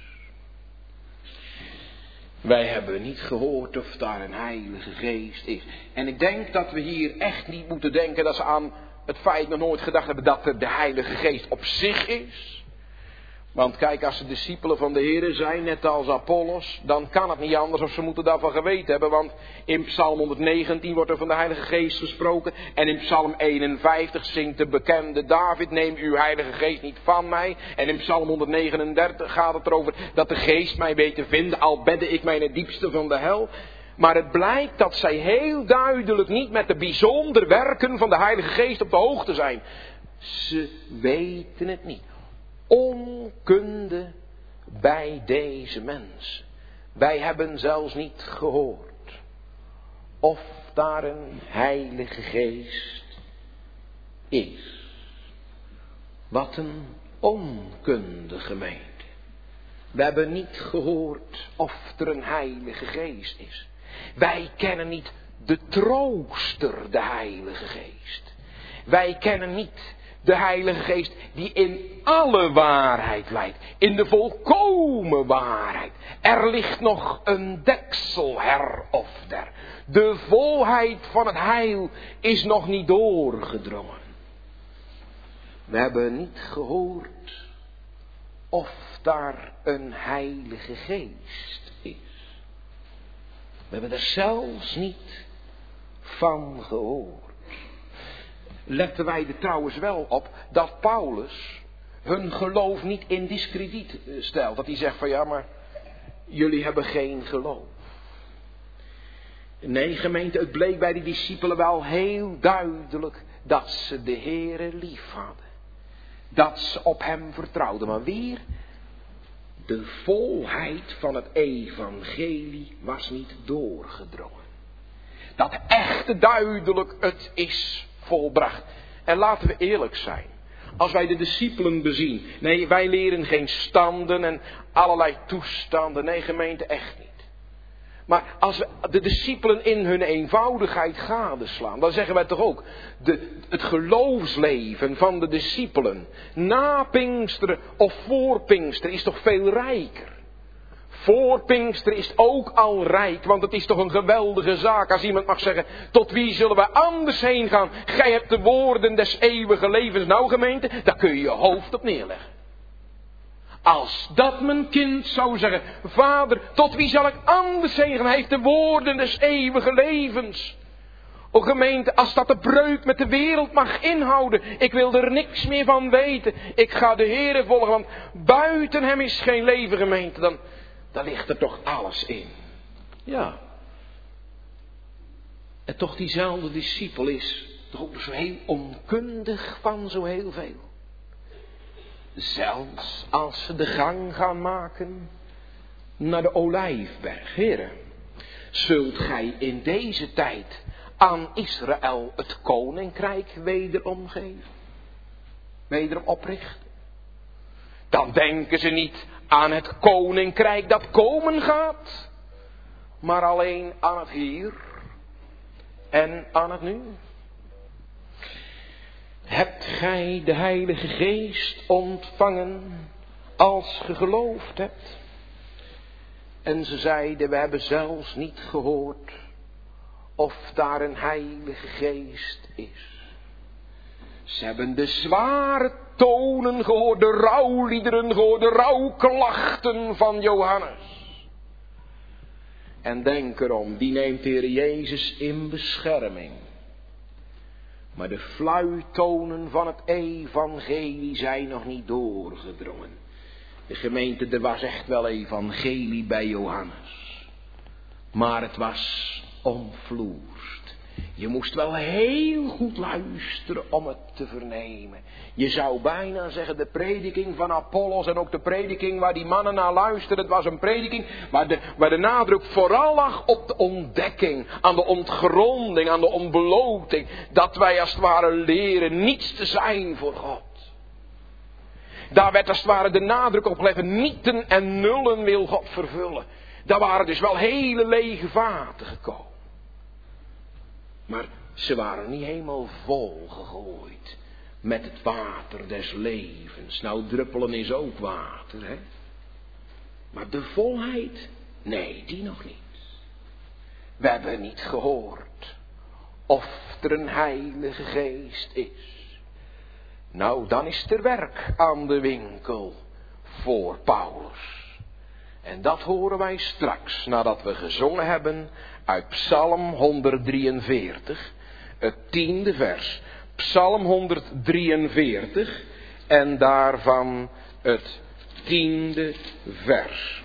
Wij hebben niet gehoord of daar een Heilige Geest is. En ik denk dat we hier echt niet moeten denken dat ze aan het feit nog nooit gedacht hebben dat er de Heilige Geest op zich is. Want kijk, als ze discipelen van de Heer zijn, net als Apollos, dan kan het niet anders of ze moeten daarvan geweten hebben. Want in Psalm hondernnegentien wordt er van de Heilige Geest gesproken. En in Psalm eenenvijftig zingt de bekende David, neem uw Heilige Geest niet van mij. En in Psalm honderdnegenendertig gaat het erover dat de Geest mij weet te vinden, al bedde ik mij in het diepste van de hel. Maar het blijkt dat zij heel duidelijk niet met de bijzondere werken van de Heilige Geest op de hoogte zijn. Ze weten het niet. Onkunde bij deze mensen. Wij hebben zelfs niet gehoord of daar een Heilige Geest is. Wat een onkunde gemeente. We hebben niet gehoord of er een Heilige Geest is. Wij kennen niet de trooster, de Heilige Geest. Wij kennen niet de Heilige Geest die in alle waarheid leidt. In de volkomen waarheid. Er ligt nog een deksel her of der. De volheid van het heil is nog niet doorgedrongen. We hebben niet gehoord of daar een Heilige Geest is. We hebben er zelfs niet van gehoord. Letten wij er trouwens wel op dat Paulus hun geloof niet in diskrediet stelt. Dat hij zegt van ja, maar jullie hebben geen geloof. Nee, gemeente, het bleek bij die discipelen wel heel duidelijk dat ze de Heere lief hadden. Dat ze op hem vertrouwden. Maar weer, de volheid van het evangelie was niet doorgedrongen. Dat echte duidelijk het is volbracht. En laten we eerlijk zijn. Als wij de discipelen bezien. Nee, wij leren geen standen en allerlei toestanden. Nee, gemeente, echt niet. Maar als we de discipelen in hun eenvoudigheid gadeslaan, dan zeggen wij toch ook, de, het geloofsleven van de discipelen na Pinksteren of voor Pinksteren is toch veel rijker. Voor Pinksteren is het ook al rijk, want het is toch een geweldige zaak als iemand mag zeggen, tot wie zullen we anders heen gaan? Gij hebt de woorden des eeuwige levens. Nou gemeente, daar kun je je hoofd op neerleggen. Als dat mijn kind zou zeggen, vader, tot wie zal ik anders heen gaan? Hij heeft de woorden des eeuwige levens. O gemeente, als dat de breuk met de wereld mag inhouden, ik wil er niks meer van weten. Ik ga de Heere volgen, want buiten hem is geen leven, gemeente. Dan, dan ligt er toch alles in. Ja. En toch diezelfde discipel is toch ook zo heel onkundig van zo heel veel. Zelfs als ze de gang gaan maken naar de Olijfberg. Heren, zult gij in deze tijd aan Israël het koninkrijk wederom geven? Wederom oprichten? Dan denken ze niet aan het koninkrijk dat komen gaat, maar alleen aan het hier en aan het nu. Hebt gij de Heilige Geest ontvangen als ge geloofd hebt? En ze zeiden, we hebben zelfs niet gehoord of daar een Heilige Geest is. Ze hebben de zware tonen gehoord, de rouwliederen gehoord, de rouwklachten van Johannes. En denk erom, die neemt de Heer Jezus in bescherming. Maar de fluittonen van het evangelie zijn nog niet doorgedrongen. De gemeente, er was echt wel evangelie bij Johannes. Maar het was omvloerst. Je moest wel heel goed luisteren om het te vernemen. Je zou bijna zeggen, de prediking van Apollos en ook de prediking waar die mannen naar luisterden, het was een prediking waar de, waar de nadruk vooral lag op de ontdekking, aan de ontgronding, aan de ontbloting, dat wij als het ware leren niets te zijn voor God. Daar werd als het ware de nadruk op gelegd, nieten en nullen wil God vervullen. Daar waren dus wel hele lege vaten gekomen. Maar ze waren niet helemaal vol gegooid met het water des levens. Nou, druppelen is ook water, hè. Maar de volheid, nee, die nog niet. We hebben niet gehoord of er een heilige geest is. Nou, dan is er werk aan de winkel voor Paulus. En dat horen wij straks, nadat we gezongen hebben uit Psalm honderddrieënveertig, het tiende vers. Psalm honderddrieënveertig en daarvan het tiende vers.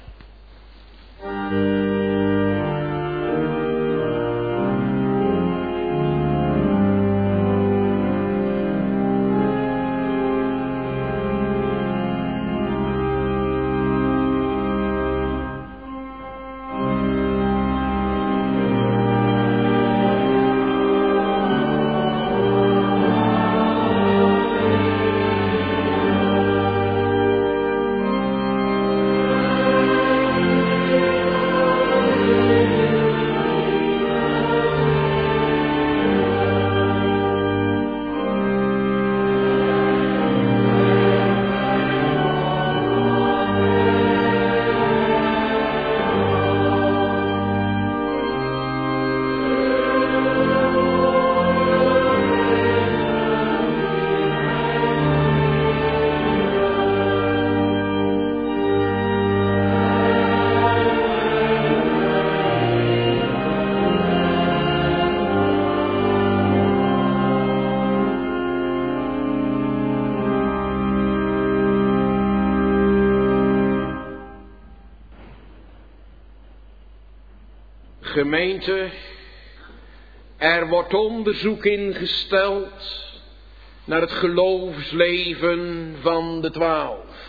Gemeente, er wordt onderzoek ingesteld naar het geloofsleven van de twaalf.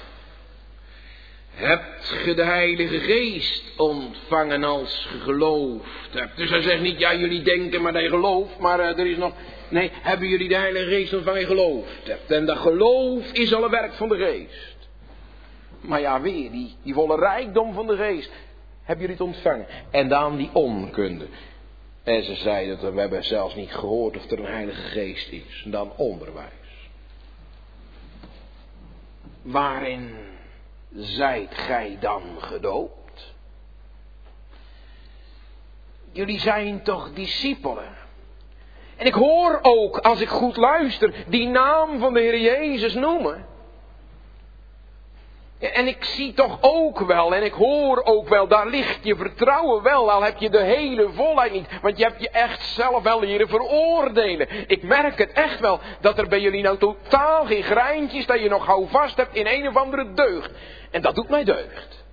Hebt ge de Heilige Geest ontvangen als ge geloofd hebt? Dus hij zegt niet, ja, jullie denken maar dat je gelooft, maar uh, er is nog... Nee, hebben jullie de Heilige Geest ontvangen en geloofd hebt? En dat geloof is al een werk van de Geest. Maar ja, weer die, die volle rijkdom van de Geest. Hebben jullie het ontvangen? En dan die onkunde. En ze zeiden dat we hebben zelfs niet gehoord of er een Heilige Geest is. En dan onderwijs. Waarin zijt gij dan gedoopt? Jullie zijn toch discipelen? En ik hoor ook, als ik goed luister, die naam van de Heer Jezus noemen. En ik zie toch ook wel, en ik hoor ook wel, daar ligt je vertrouwen wel, al heb je de hele volheid niet. Want je hebt je echt zelf wel leren veroordelen. Ik merk het echt wel, dat er bij jullie nou totaal geen greintje is, dat je nog houvast hebt in een of andere deugd. En dat doet mij deugd.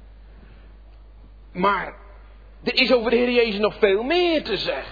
Maar, er is over de Heer Jezus nog veel meer te zeggen.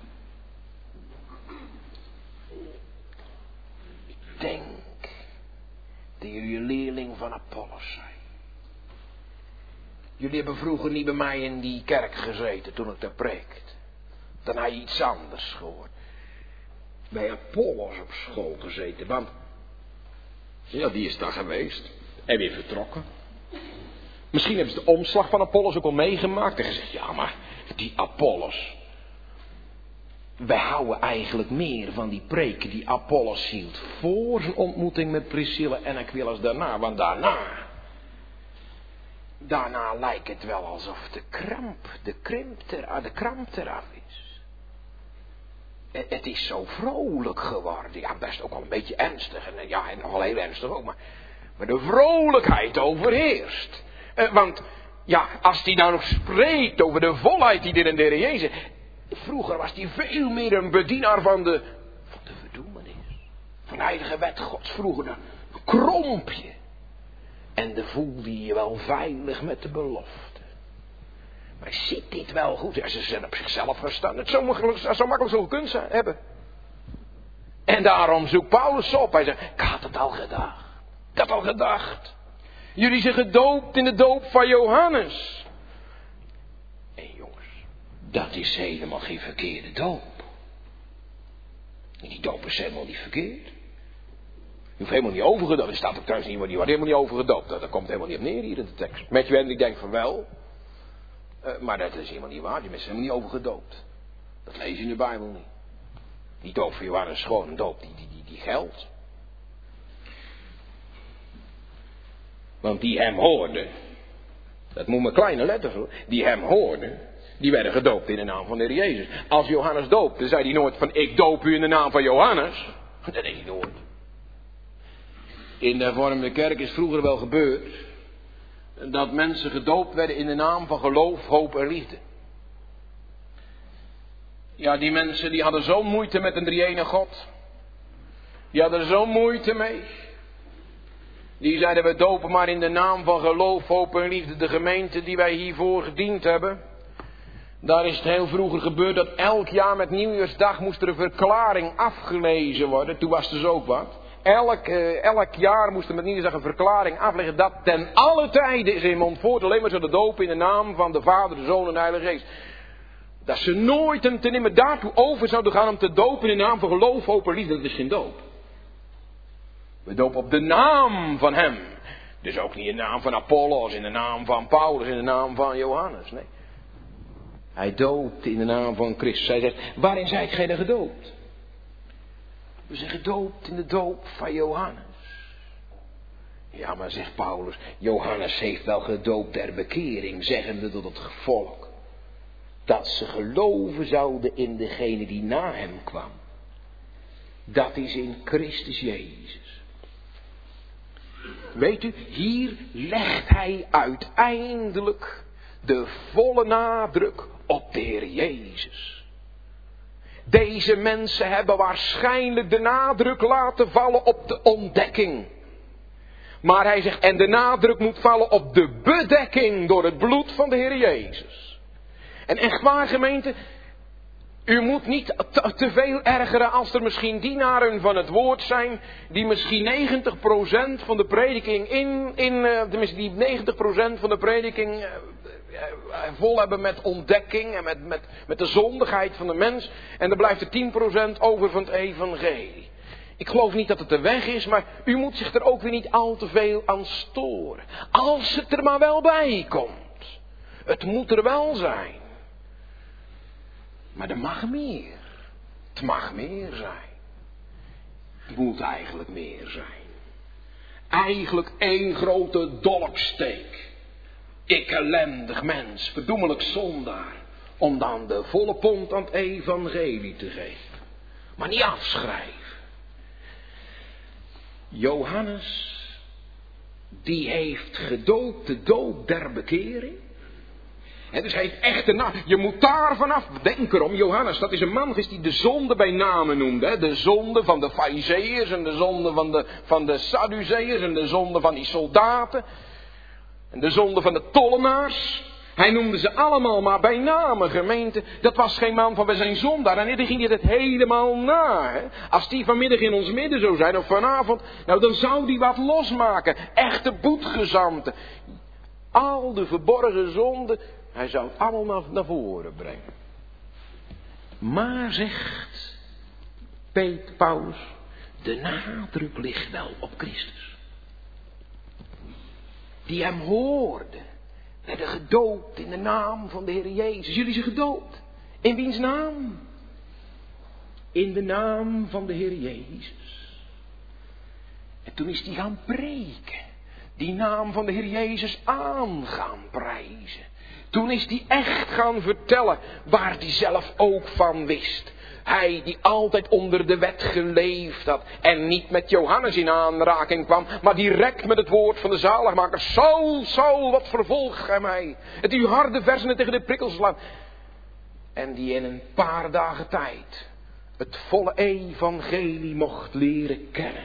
Ik denk dat jullie een leerling van Apollos zijn. Jullie hebben vroeger niet bij mij in die kerk gezeten toen ik daar preekte. Dan had je iets anders gehoord. Bij Apollos op school gezeten, want ja, die is daar geweest en weer vertrokken. Misschien hebben ze de omslag van Apollos ook al meegemaakt en gezegd, ja, maar die Apollos. Wij houden eigenlijk meer van die preken die Apollos hield voor zijn ontmoeting met Priscilla en Aquilas daarna. Want daarna, daarna lijkt het wel alsof de kramp, de krimp, ter, de kramp eraf is. Het is zo vrolijk geworden. Ja, best ook wel een beetje ernstig. En ja, en nogal heel ernstig ook. Maar, maar de vrolijkheid overheerst. Eh, want ja, als hij nou nog spreekt over de volheid die er in de Heer Jezus... Vroeger was hij veel meer een bedienaar van de, van de verdoemenis. Van de heilige wet Gods. Vroeger een krompje. En dan voelde je je wel veilig met de belofte. Maar zit dit wel goed? Ja, ze zijn op zichzelf gestaan. Het zou makkelijk, zo makkelijk zo gekund zijn, hebben. En daarom zoekt Paulus op. Hij zegt, ik had het al gedacht. Ik had al gedacht. Jullie zijn gedoopt in de doop van Johannes. En jongens, dat is helemaal geen verkeerde doop. En die doop is helemaal niet verkeerd. Je hoeft helemaal niet overgedoopt. Er staat ook trouwens niet, maar die wordt helemaal niet overgedoopt. Dat, dat komt helemaal niet op neer hier in de tekst. Met je en ik denk van wel. Uh, maar dat is helemaal niet waar. Die mensen zijn helemaal niet overgedoopt. Dat lees je in de Bijbel niet. Die doop van Johannes is gewoon een doop die, die, die, die geldt. Want die hem hoorden. Dat moet maar kleine letters hoor. Die hem hoorden. Die werden gedoopt in de naam van de Heer Jezus. Als Johannes doopte, zei hij nooit van ik doop u in de naam van Johannes. Dat deed hij nooit. In de hervormde kerk is vroeger wel gebeurd dat mensen gedoopt werden in de naam van geloof, hoop en liefde. Ja, die mensen die hadden zo'n moeite met een drie-ene God. Die hadden er zo'n moeite mee. Die zeiden we dopen maar in de naam van geloof, hoop en liefde. De gemeente die wij hiervoor gediend hebben. Daar is het heel vroeger gebeurd dat elk jaar met nieuwjaarsdag moest er een verklaring afgelezen worden. Toen was er dus ook wat. Elk, uh, elk jaar moest er met nieuwjaarsdag een verklaring afleggen dat ten alle tijde is in Montfort alleen maar zullen dopen in de naam van de Vader, de Zoon en de Heilige Geest. Dat ze nooit en ten nimmer daartoe over zouden gaan om te dopen in de naam van geloof, hoop en liefde. Dat is geen doop. We dopen op de naam van hem. Dus ook niet in de naam van Apollos, in de naam van Paulus, in de naam van Johannes. Nee. Hij doopt in de naam van Christus. Hij zegt, waarin zijt gij dan gedoopt? We zijn gedoopt in de doop van Johannes. Ja, maar zegt Paulus, Johannes heeft wel gedoopt ter bekering, zeggende tot het volk. Dat ze geloven zouden in degene die na hem kwam. Dat is in Christus Jezus. Weet u, hier legt hij uiteindelijk de volle nadruk op de Heer Jezus. Deze mensen hebben waarschijnlijk de nadruk laten vallen op de ontdekking. Maar hij zegt, en de nadruk moet vallen op de bedekking door het bloed van de Heer Jezus. En echt waar gemeente, u moet niet te, te veel ergeren als er misschien dienaren van het woord zijn, die misschien negentig procent van de prediking in, in tenminste die negentig procent van de prediking vol hebben met ontdekking en met, met, met de zondigheid van de mens. En er blijft er tien procent over van het evangelie. Ik geloof niet dat het de weg is, maar u moet zich er ook weer niet al te veel aan storen. Als het er maar wel bij komt. Het moet er wel zijn. Maar er mag meer. Het mag meer zijn. Het moet eigenlijk meer zijn. Eigenlijk één grote dolksteek. Ik ellendig mens, verdoemelijk zondaar. Om dan de volle pond aan het evangelie te geven. Maar niet afschrijven. Johannes, die heeft gedoopt de doop der bekering. He, dus hij heeft echt een naam. Je moet daar vanaf. Denk erom, Johannes, dat is een man die de zonde bij namen noemde. He. De zonde van de Farizeeërs en de zonde van de, van de Sadduceërs en de zonde van die soldaten. En de zonde van de tollenaars. Hij noemde ze allemaal maar bij namen, gemeente. Dat was geen man van we zijn zondaar. En dan ging hij het helemaal na. Hè? Als die vanmiddag in ons midden zou zijn, of vanavond, nou dan zou die wat losmaken. Echte boetgezanten. Al de verborgen zonden, hij zou het allemaal naar, naar voren brengen. Maar zegt Peter Paulus, de nadruk ligt wel op Christus. Die hem hoorde. Werden gedoopt in de naam van de Heer Jezus. Jullie zijn gedoopt. In wiens naam? In de naam van de Heer Jezus. En toen is hij gaan preken. Die naam van de Heer Jezus aan gaan prijzen. Toen is hij echt gaan vertellen waar hij zelf ook van wist. Hij die altijd onder de wet geleefd had. En niet met Johannes in aanraking kwam. Maar direct met het woord van de zaligmaker. Saul, Saul, wat vervolgt gij mij? Het uw harde versenen tegen de prikkels slaan. En die in een paar dagen tijd het volle evangelie mocht leren kennen.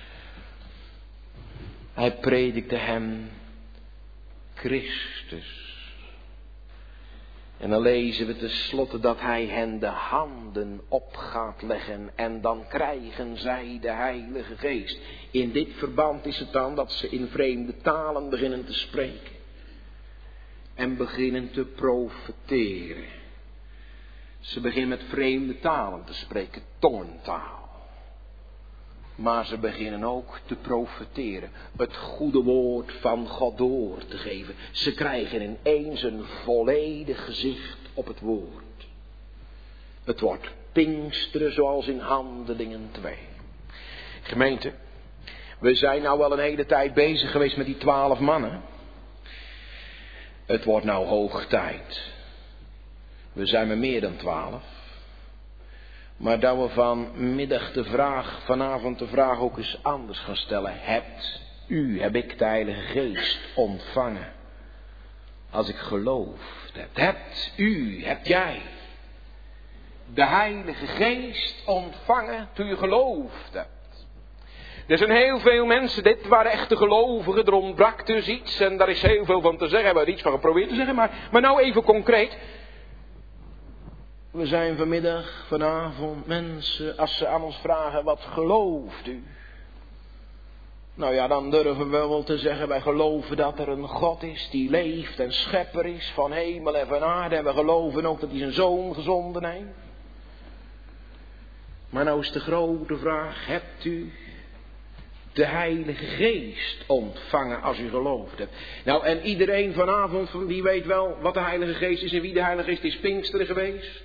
Hij predikte hem Christus. En dan lezen we tenslotte dat hij hen de handen op gaat leggen en dan krijgen zij de Heilige Geest. In dit verband is het dan dat ze in vreemde talen beginnen te spreken. En beginnen te profeteren. Ze beginnen met vreemde talen te spreken, tongentaal. Maar ze beginnen ook te profeteren, het goede woord van God door te geven. Ze krijgen ineens een volledig gezicht op het woord. Het wordt Pinksteren zoals in Handelingen twee. Gemeente, we zijn nou wel een hele tijd bezig geweest met die twaalf mannen. Het wordt nou hoog tijd. We zijn maar meer dan twaalf. Maar dat we vanmiddag de vraag, vanavond de vraag ook eens anders gaan stellen. Hebt u, heb ik de Heilige Geest ontvangen? Als ik geloofd heb. Hebt u, hebt jij de Heilige Geest ontvangen toen je geloofd hebt? Er zijn heel veel mensen, dit waren echte gelovigen, er ontbrak dus iets. En daar is heel veel van te zeggen, we hebben er iets van geprobeerd te zeggen. Maar, maar nou even concreet. We zijn vanmiddag, vanavond, mensen, als ze aan ons vragen, wat gelooft u? Nou ja, dan durven we wel te zeggen, wij geloven dat er een God is die leeft en schepper is van hemel en van aarde. En we geloven ook dat hij zijn zoon gezonden heeft. Maar nou is de grote vraag, hebt u de Heilige Geest ontvangen als u geloofd hebt? Nou, en iedereen vanavond, die weet wel wat de Heilige Geest is en wie de Heilige Geest is, Pinksteren geweest.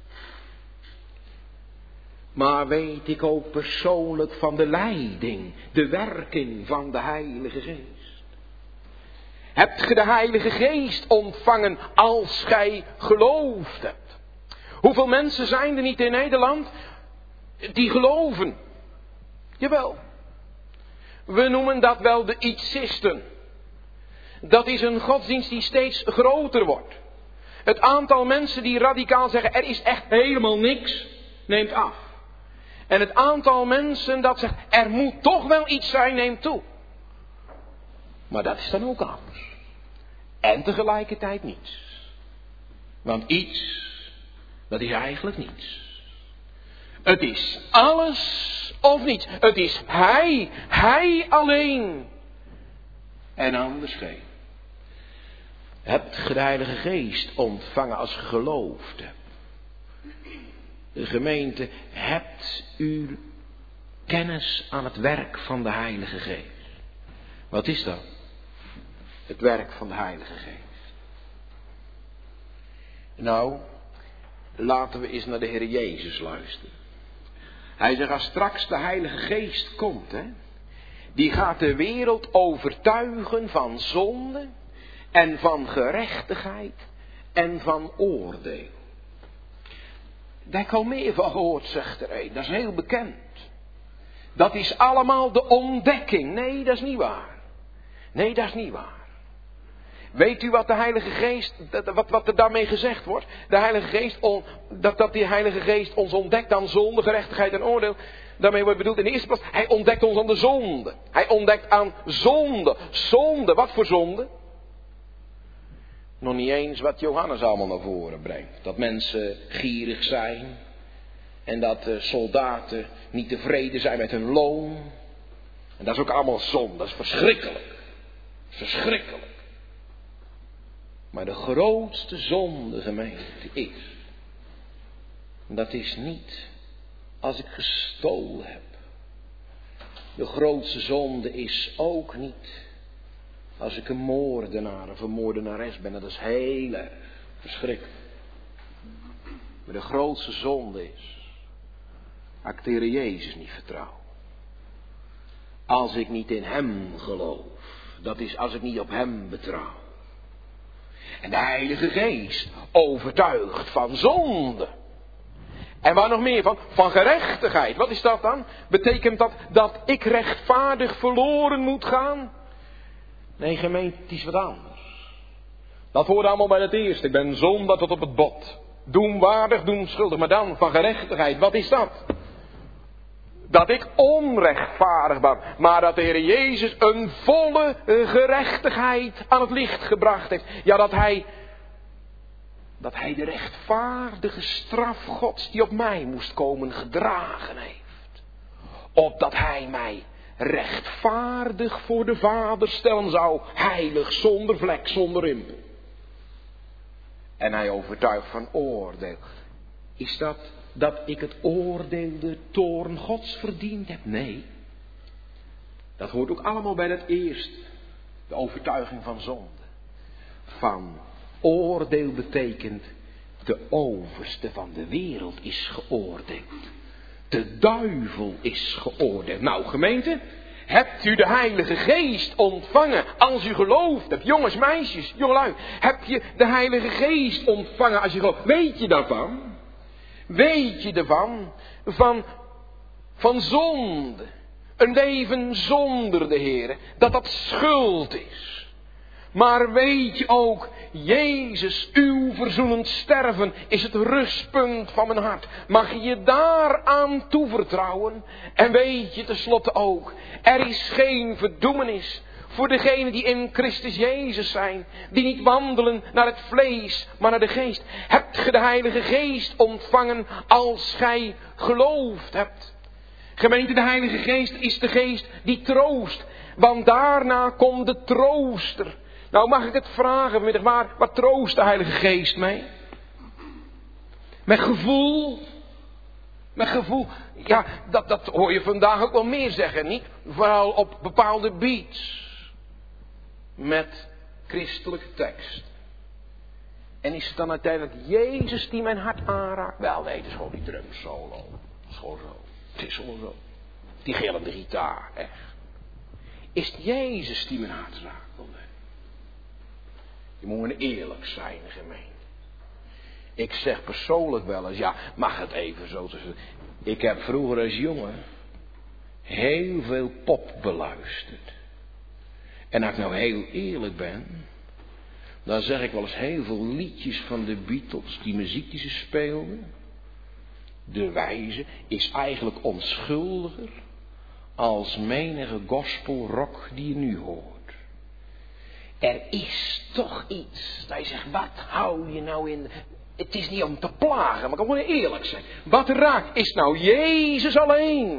Maar weet ik ook persoonlijk van de leiding, de werking van de Heilige Geest? Hebt ge de Heilige Geest ontvangen als gij geloofd hebt? Hoeveel mensen zijn er niet in Nederland die geloven? Jawel. We noemen dat wel de ietsisten. Dat is een godsdienst die steeds groter wordt. Het aantal mensen die radicaal zeggen, er is echt helemaal niks, neemt af. En het aantal mensen dat zegt, er moet toch wel iets zijn, neemt toe. Maar dat is dan ook anders. En tegelijkertijd niets. Want iets, dat is eigenlijk niets. Het is alles of niets. Het is Hij, Hij alleen. En anders geen. Hebt ge de Heilige Geest ontvangen als geloofd hebt? De gemeente, hebt u kennis aan het werk van de Heilige Geest? Wat is dat? Het werk van de Heilige Geest. Nou, laten we eens naar de Heer Jezus luisteren. Hij zegt, als straks de Heilige Geest komt, hè, die gaat de wereld overtuigen van zonde en van gerechtigheid en van oordeel. Daar heb ik al meer van gehoord, zegt er een. Dat is heel bekend. Dat is allemaal de ontdekking. Nee, dat is niet waar. Nee, dat is niet waar. Weet u wat de Heilige Geest, wat, wat er daarmee gezegd wordt? De Heilige Geest, on, dat, dat die Heilige Geest ons ontdekt aan zonde, gerechtigheid en oordeel. Daarmee wordt bedoeld in de eerste plaats, hij ontdekt ons aan de zonde. Hij ontdekt aan zonde. Zonde, wat voor zonde? Nog niet eens wat Johannes allemaal naar voren brengt. Dat mensen gierig zijn. En dat de soldaten niet tevreden zijn met hun loon. En dat is ook allemaal zonde. Dat is verschrikkelijk. Verschrikkelijk. Maar de grootste zonde, gemeente, is. Dat is niet als ik gestolen heb. De grootste zonde is ook niet als ik een moordenaar of een moordenares ben. Dat is heel erg verschrikkelijk. Maar de grootste zonde is als ik de Heer Jezus niet vertrouw. Als ik niet in Hem geloof. Dat is als ik niet op Hem betrouw. En de Heilige Geest overtuigt van zonde. En waar nog meer van? Van gerechtigheid. Wat is dat dan? Betekent dat dat ik rechtvaardig verloren moet gaan? Nee, gemeente, het is wat anders. Dat hoort allemaal bij het eerste. Ik ben zondaar tot op het bot. Doemwaardig, doemschuldig. Maar dan van gerechtigheid. Wat is dat? Dat ik onrechtvaardig ben. Maar dat de Heer Jezus een volle gerechtigheid aan het licht gebracht heeft. Ja, dat Hij dat hij de rechtvaardige straf Gods die op mij moest komen gedragen heeft. Opdat hij mij rechtvaardig voor de Vader stellen zou, heilig, zonder vlek, zonder rimpel. En hij overtuigt van oordeel. Is dat dat ik het oordeel, de toorn Gods verdiend heb? Nee. Dat hoort ook allemaal bij dat eerste. De overtuiging van zonde. Van oordeel betekent de overste van de wereld is geoordeeld. De duivel is geoordeeld. Nou gemeente, hebt u de Heilige Geest ontvangen als u gelooft hebt? Jongens, meisjes, jongelui, heb je de Heilige Geest ontvangen als je gelooft? Weet je daarvan? Weet je ervan? Van, van zonde. Een leven zonder de Heer. Dat dat schuld is. Maar weet je ook, Jezus, uw verzoenend sterven is het rustpunt van mijn hart. Mag je je daaraan toevertrouwen? En weet je tenslotte ook, er is geen verdoemenis voor degenen die in Christus Jezus zijn. Die niet wandelen naar het vlees, maar naar de geest. Hebt ge de Heilige Geest ontvangen als gij geloofd hebt? Gemeente, de Heilige Geest is de geest die troost. Want daarna komt de trooster. Nou mag ik het vragen vanmiddag, waar, waar troost de Heilige Geest mee? Met gevoel. Met gevoel. Ja, dat, dat hoor je vandaag ook wel meer zeggen, niet? Vooral op bepaalde beats. Met christelijke tekst. En is het dan uiteindelijk Jezus die mijn hart aanraakt? Wel nee, het is gewoon die drum solo. Het is gewoon zo. Het is gewoon zo. Die gillende gitaar, echt. Is het Jezus die mijn hart raakt? Je moet eerlijk zijn, gemeen. Ik zeg persoonlijk wel eens, ja, mag het even zo tussen. Ik heb vroeger als jongen heel veel pop beluisterd. En als ik nou heel eerlijk ben, dan zeg ik wel eens heel veel liedjes van de Beatles, die muziek die ze speelden. De wijze is eigenlijk onschuldiger als menige gospel rock die je nu hoort. Er is toch iets, dat je zegt, wat hou je nou in... Het is niet om te plagen, maar ik kan gewoon eerlijk zijn. Wat raakt, is nou Jezus alleen?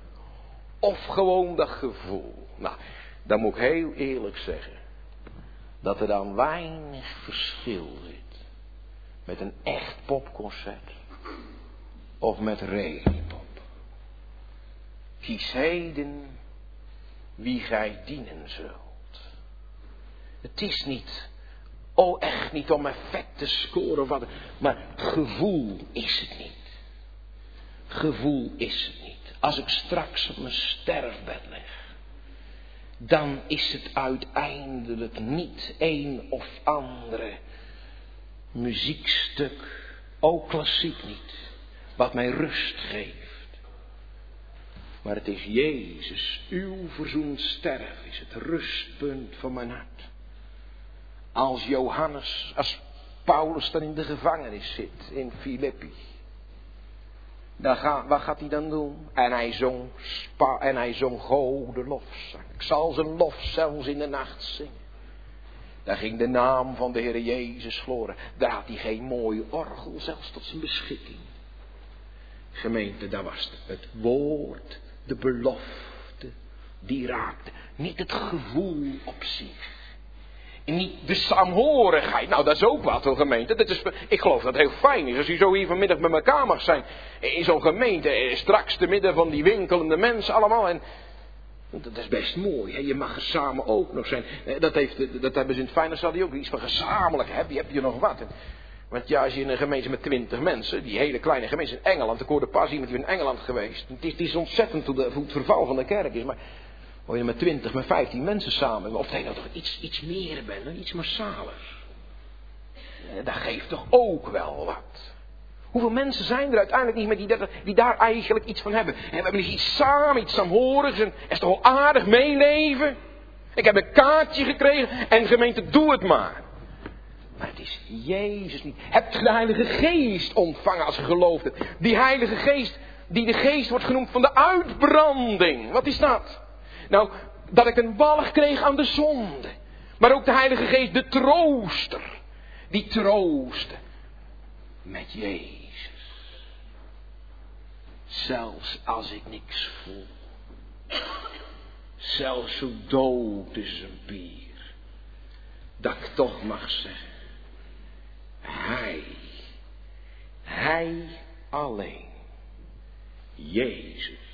Of gewoon dat gevoel? Nou, dan moet ik heel eerlijk zeggen, dat er dan weinig verschil zit. Met een echt popconcert. Of met regenpop. Kies heden wie gij dienen zult. Het is niet, oh echt niet om effect te scoren of wat, maar gevoel is het niet. Gevoel is het niet. Als ik straks op mijn sterfbed lig, dan is het uiteindelijk niet een of andere muziekstuk, ook klassiek niet, wat mij rust geeft. Maar het is Jezus, uw verzoend sterf is het rustpunt van mijn hart. Als Johannes, als Paulus dan in de gevangenis zit, in Filippi. Dan ga, wat gaat hij dan doen? En hij zong, spa, en hij zong gode lofzang. Ik zal zijn lof zelfs in de nacht zingen. Daar ging de naam van de Heer Jezus verloren. Daar had hij geen mooi orgel zelfs tot zijn beschikking. Gemeente, daar was het. Het woord, de belofte, die raakte. Niet het gevoel op zich. En niet de saamhorigheid. Nou, dat is ook wat, hoor, gemeente. Dat is, ik geloof dat het heel fijn is. Als u zo hier vanmiddag met elkaar mag zijn. In zo'n gemeente. Straks te midden van die winkelende mensen allemaal. En dat is best mooi. Hè? Je mag er samen ook nog zijn. Dat, heeft, dat hebben ze in het Feyenoordstadion ook. Iets van gezamenlijk. Heb je, heb je nog wat? Want ja, als je in een gemeente met twintig mensen. Die hele kleine gemeente in Engeland. Ik hoorde pas iemand die in Engeland geweest. Het is, het is ontzettend hoe, de, hoe het verval van de kerk is. Maar hoor je met twintig, met vijftien mensen samen. Of dat je nou toch iets, iets meer bent. Iets massaler. Dat geeft toch ook wel wat. Hoeveel mensen zijn er uiteindelijk niet meer die, die daar eigenlijk iets van hebben. En we hebben dus iets samen, iets saamhorigs. En is toch wel aardig meeleven. Ik heb een kaartje gekregen. En gemeente, doe het maar. Maar het is Jezus niet. Hebt de Heilige Geest ontvangen als je gelooft het. Die Heilige Geest, die de geest wordt genoemd van de uitbranding. Wat is dat? Nou, dat ik een walg kreeg aan de zonde. Maar ook de Heilige Geest, de trooster. Die troosten. met Jezus. Zelfs als ik niks voel. Zelfs zo dood is een pier. Dat ik toch mag zeggen. Hij. Hij alleen. Jezus.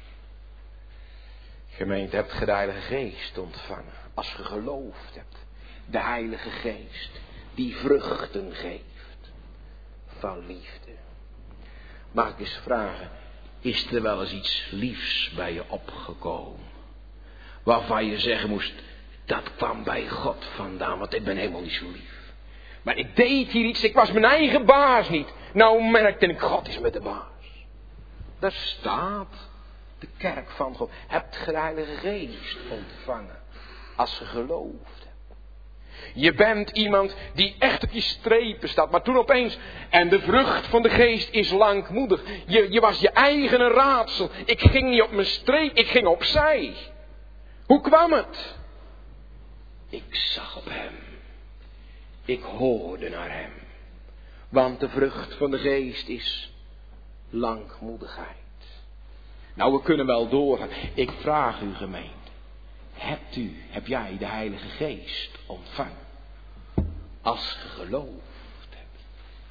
Gemeente, hebt ge de Heilige Geest ontvangen. Als ge geloofd hebt. De Heilige Geest. Die vruchten geeft. Van liefde. Mag ik eens vragen. Is er wel eens iets liefs bij je opgekomen? Waarvan je zeggen moest. Dat kwam bij God vandaan. Want ik ben helemaal niet zo lief. Maar ik deed hier iets. Ik was mijn eigen baas niet. Nou merkte ik. God is met de baas. Daar staat. De kerk van God. Hebt ge de Heilige Geest ontvangen. Als je geloofd hebt. Je bent iemand die echt op je strepen staat. Maar toen opeens. En de vrucht van de Geest is langmoedig. Je, je was je eigen raadsel. Ik ging niet op mijn streep. Ik ging opzij. Hoe kwam het? Ik zag op hem. Ik hoorde naar hem. Want de vrucht van de Geest is langmoedigheid. Nou, we kunnen wel doorgaan. Ik vraag u, gemeente. Hebt u, heb jij de Heilige Geest ontvangen? Als je geloofd hebt.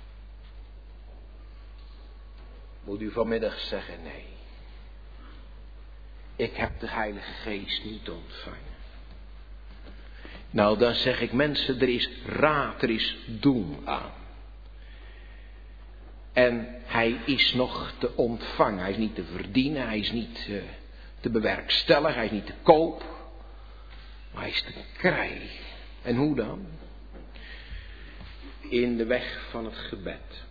Moet u vanmiddag zeggen nee. Ik heb de Heilige Geest niet ontvangen. Nou, dan zeg ik mensen, er is raad, er is doen aan. En hij is nog te ontvangen. Hij is niet te verdienen. Hij is niet uh, te bewerkstelligen. Hij is niet te koop. Maar hij is te krijgen. En hoe dan? In de weg van het gebed.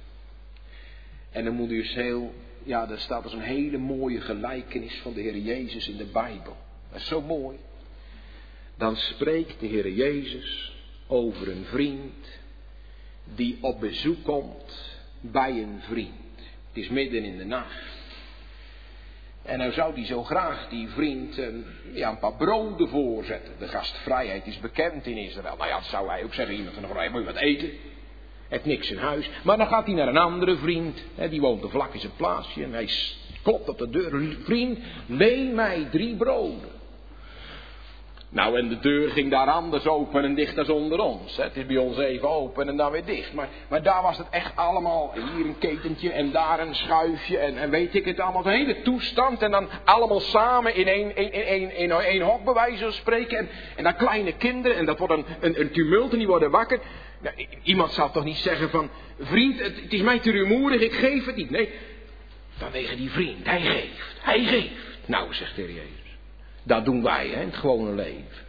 En dan moet u eens heel... Ja, er staat dus een hele mooie gelijkenis van de Heer Jezus in de Bijbel. Dat is zo mooi. Dan spreekt de Heer Jezus over een vriend die op bezoek komt bij een vriend. Het is midden in de nacht. En nou zou die zo graag die vriend eh, ja, een paar broden voorzetten. De gastvrijheid is bekend in Israël. Nou ja, dat zou hij ook zeggen. Iemand van de vrouw, moet je wat eten? Heeft niks in huis. Maar dan gaat hij naar een andere vriend. Hè, die woont er vlak in zijn plaatsje. En hij klopt op de deur. Vriend, leen mij drie broden. Nou, en de deur ging daar anders open en dicht als onder ons. Hè. Het is bij ons even open en dan weer dicht. Maar, maar daar was het echt allemaal, hier een ketentje en daar een schuifje en, en weet ik het allemaal. Een hele toestand en dan allemaal samen in één, in, in, in, in, in één hok bij wijze van spreken. En, en dan kleine kinderen en dat wordt een, een, een tumult en die worden wakker. Nou, iemand zal toch niet zeggen van, vriend, het, het is mij te rumoerig, ik geef het niet. Nee, vanwege die vriend, hij geeft, hij geeft. Nou, zegt de Heer Jezus. Dat doen wij hè, in het gewone leven.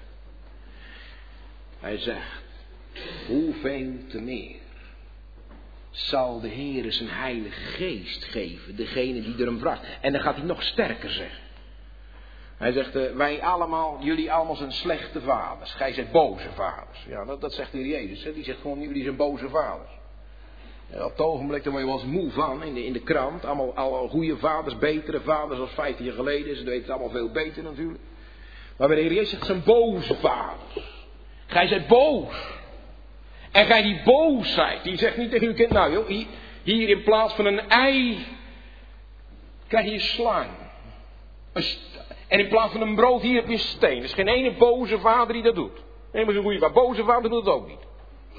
Hij zegt, hoeveel te meer zal de Heer zijn Heilige Geest geven, degene die er hem vraagt. En dan gaat hij nog sterker zeggen. Hij zegt, uh, wij allemaal, jullie allemaal zijn slechte vaders. Gij zijt boze vaders. Ja, dat, dat zegt de Heer Jezus. Hè. Die zegt gewoon, jullie zijn boze vaders. En op het ogenblik, daar word je wel eens moe van in de, in de krant. Allemaal al goede vaders, betere vaders als vijftien jaar geleden. Ze weten het allemaal veel beter natuurlijk. Maar bij de Heer Jezus zegt, zijn boze vaders. Gij zijt boos. En gij die boosheid, die zegt niet tegen uw kind, nou joh, hier, hier in plaats van een ei, krijg je een slang. Een st- en in plaats van een brood, hier heb je een steen. Er is geen ene boze vader die dat doet. Nee, maar zo'n goede vader. Boze vader doet het ook niet.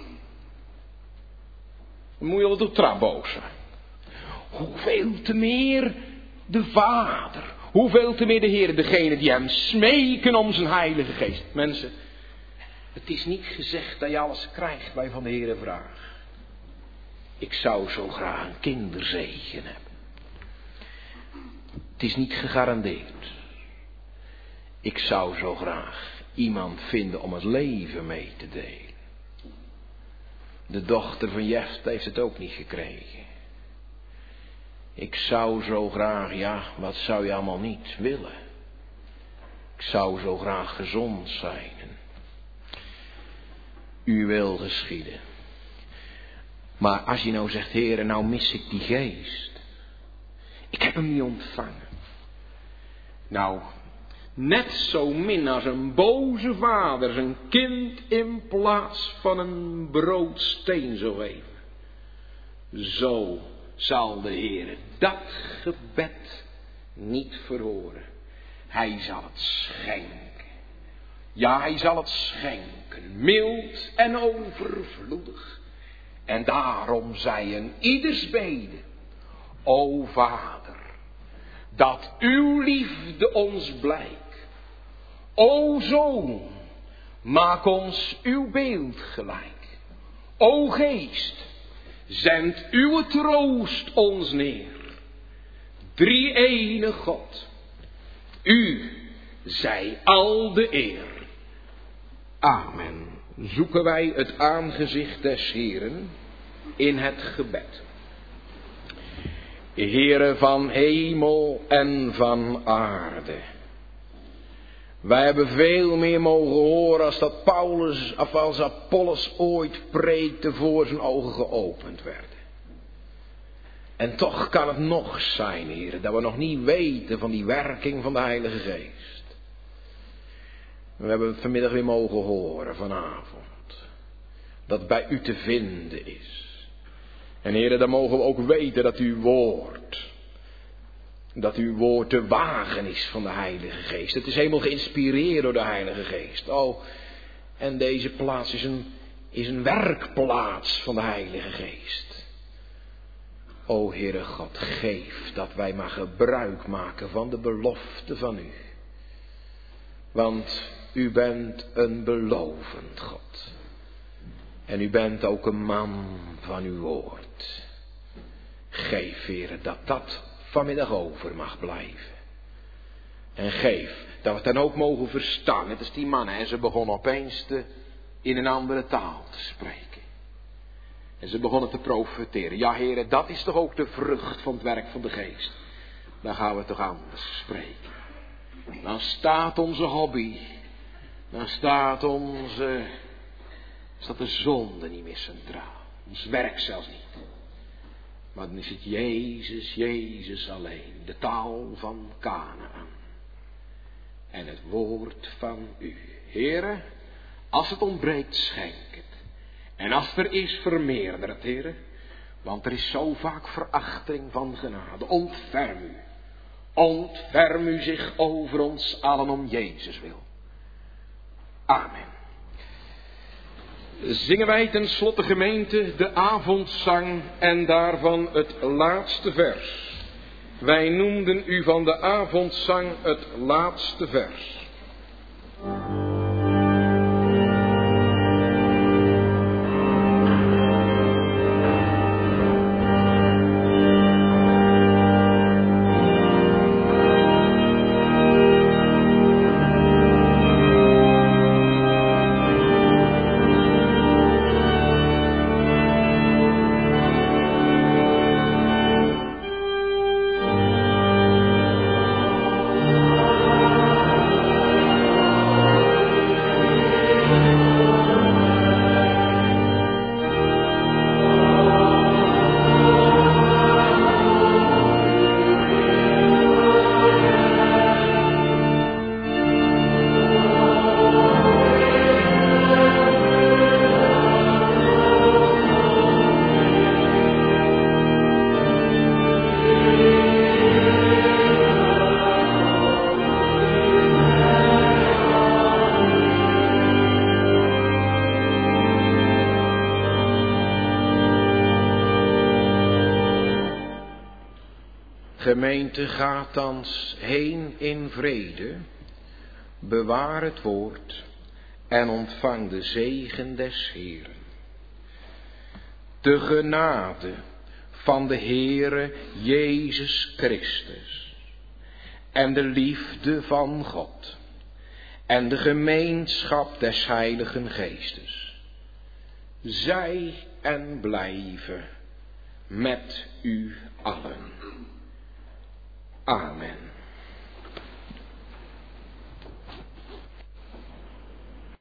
Dan moet je wel door trap boos zijn. Hoeveel te meer de Vader. Hoeveel te meer de Heer, degene die hem smeken om zijn Heilige Geest. Mensen, het is niet gezegd dat je alles krijgt waar je van de Heer vraagt. Ik zou zo graag een kinderzegen hebben. Het is niet gegarandeerd. Ik zou zo graag iemand vinden om het leven mee te delen. De dochter van Jefte heeft het ook niet gekregen. Ik zou zo graag, ja, wat zou je allemaal niet willen? Ik zou zo graag gezond zijn. U wil geschieden. Maar als je nou zegt, Heere, nou mis ik die geest. Ik heb hem niet ontvangen. Nou, net zo min als een boze vader zijn kind in plaats van een broodsteen zou geven. Zo zal de Heer dat gebed niet verhoren. Hij zal het schenken. Ja, hij zal het schenken, mild en overvloedig. En daarom zei een ieders bede: O Vader, dat uw liefde ons blijkt. O Zoon, maak ons uw beeld gelijk. O Geest, zend uw troost ons neer. Drie-ene God, u zij al de eer. Amen. Zoeken wij het aangezicht des Heeren in het gebed. Heere van hemel en van aarde. Wij hebben veel meer mogen horen als dat Paulus of als Apollos ooit preekte voor zijn ogen geopend werden. En toch kan het nog zijn, Heere, dat we nog niet weten van die werking van de Heilige Geest. We hebben het vanmiddag weer mogen horen vanavond. Dat bij u te vinden is. En Heere, dan mogen we ook weten dat uw woord, dat uw woord de wagen is van de Heilige Geest. Het is helemaal geïnspireerd door de Heilige Geest. Oh, en deze plaats is een, is een werkplaats van de Heilige Geest. O Heere God, geef dat wij maar gebruik maken van de belofte van u. Want u bent een belovend God. En u bent ook een man van uw woord. Geef, Heere, dat dat vanmiddag over mag blijven. En geef dat we het dan ook mogen verstaan. Net als die mannen. En ze begonnen opeens te, in een andere taal te spreken. En ze begonnen te profeteren. Ja, Heere, dat is toch ook de vrucht van het werk van de Geest. Dan gaan we toch anders spreken. Dan staat onze hobby. Dan staat onze... staat de zonde niet meer centraal. Ons werk zelfs niet. Maar dan is het Jezus, Jezus alleen. De taal van Kanaan. En het woord van u. Heere, als het ontbreekt, schenk het. En als er is, vermeerder het, Heere. Want er is zo vaak verachting van genade. Ontferm u. Ontferm u zich over ons allen om Jezus wil. Amen. Zingen wij ten slotte, gemeente, de avondzang en daarvan het laatste vers. Wij noemden u van de avondzang het laatste vers. Gemeente, gaat thans heen in vrede, bewaar het woord en ontvang de zegen des Heeren. De genade van de Heere Jezus Christus en de liefde van God en de gemeenschap des Heiligen Geestes, zij en blijven met u allen. Amen.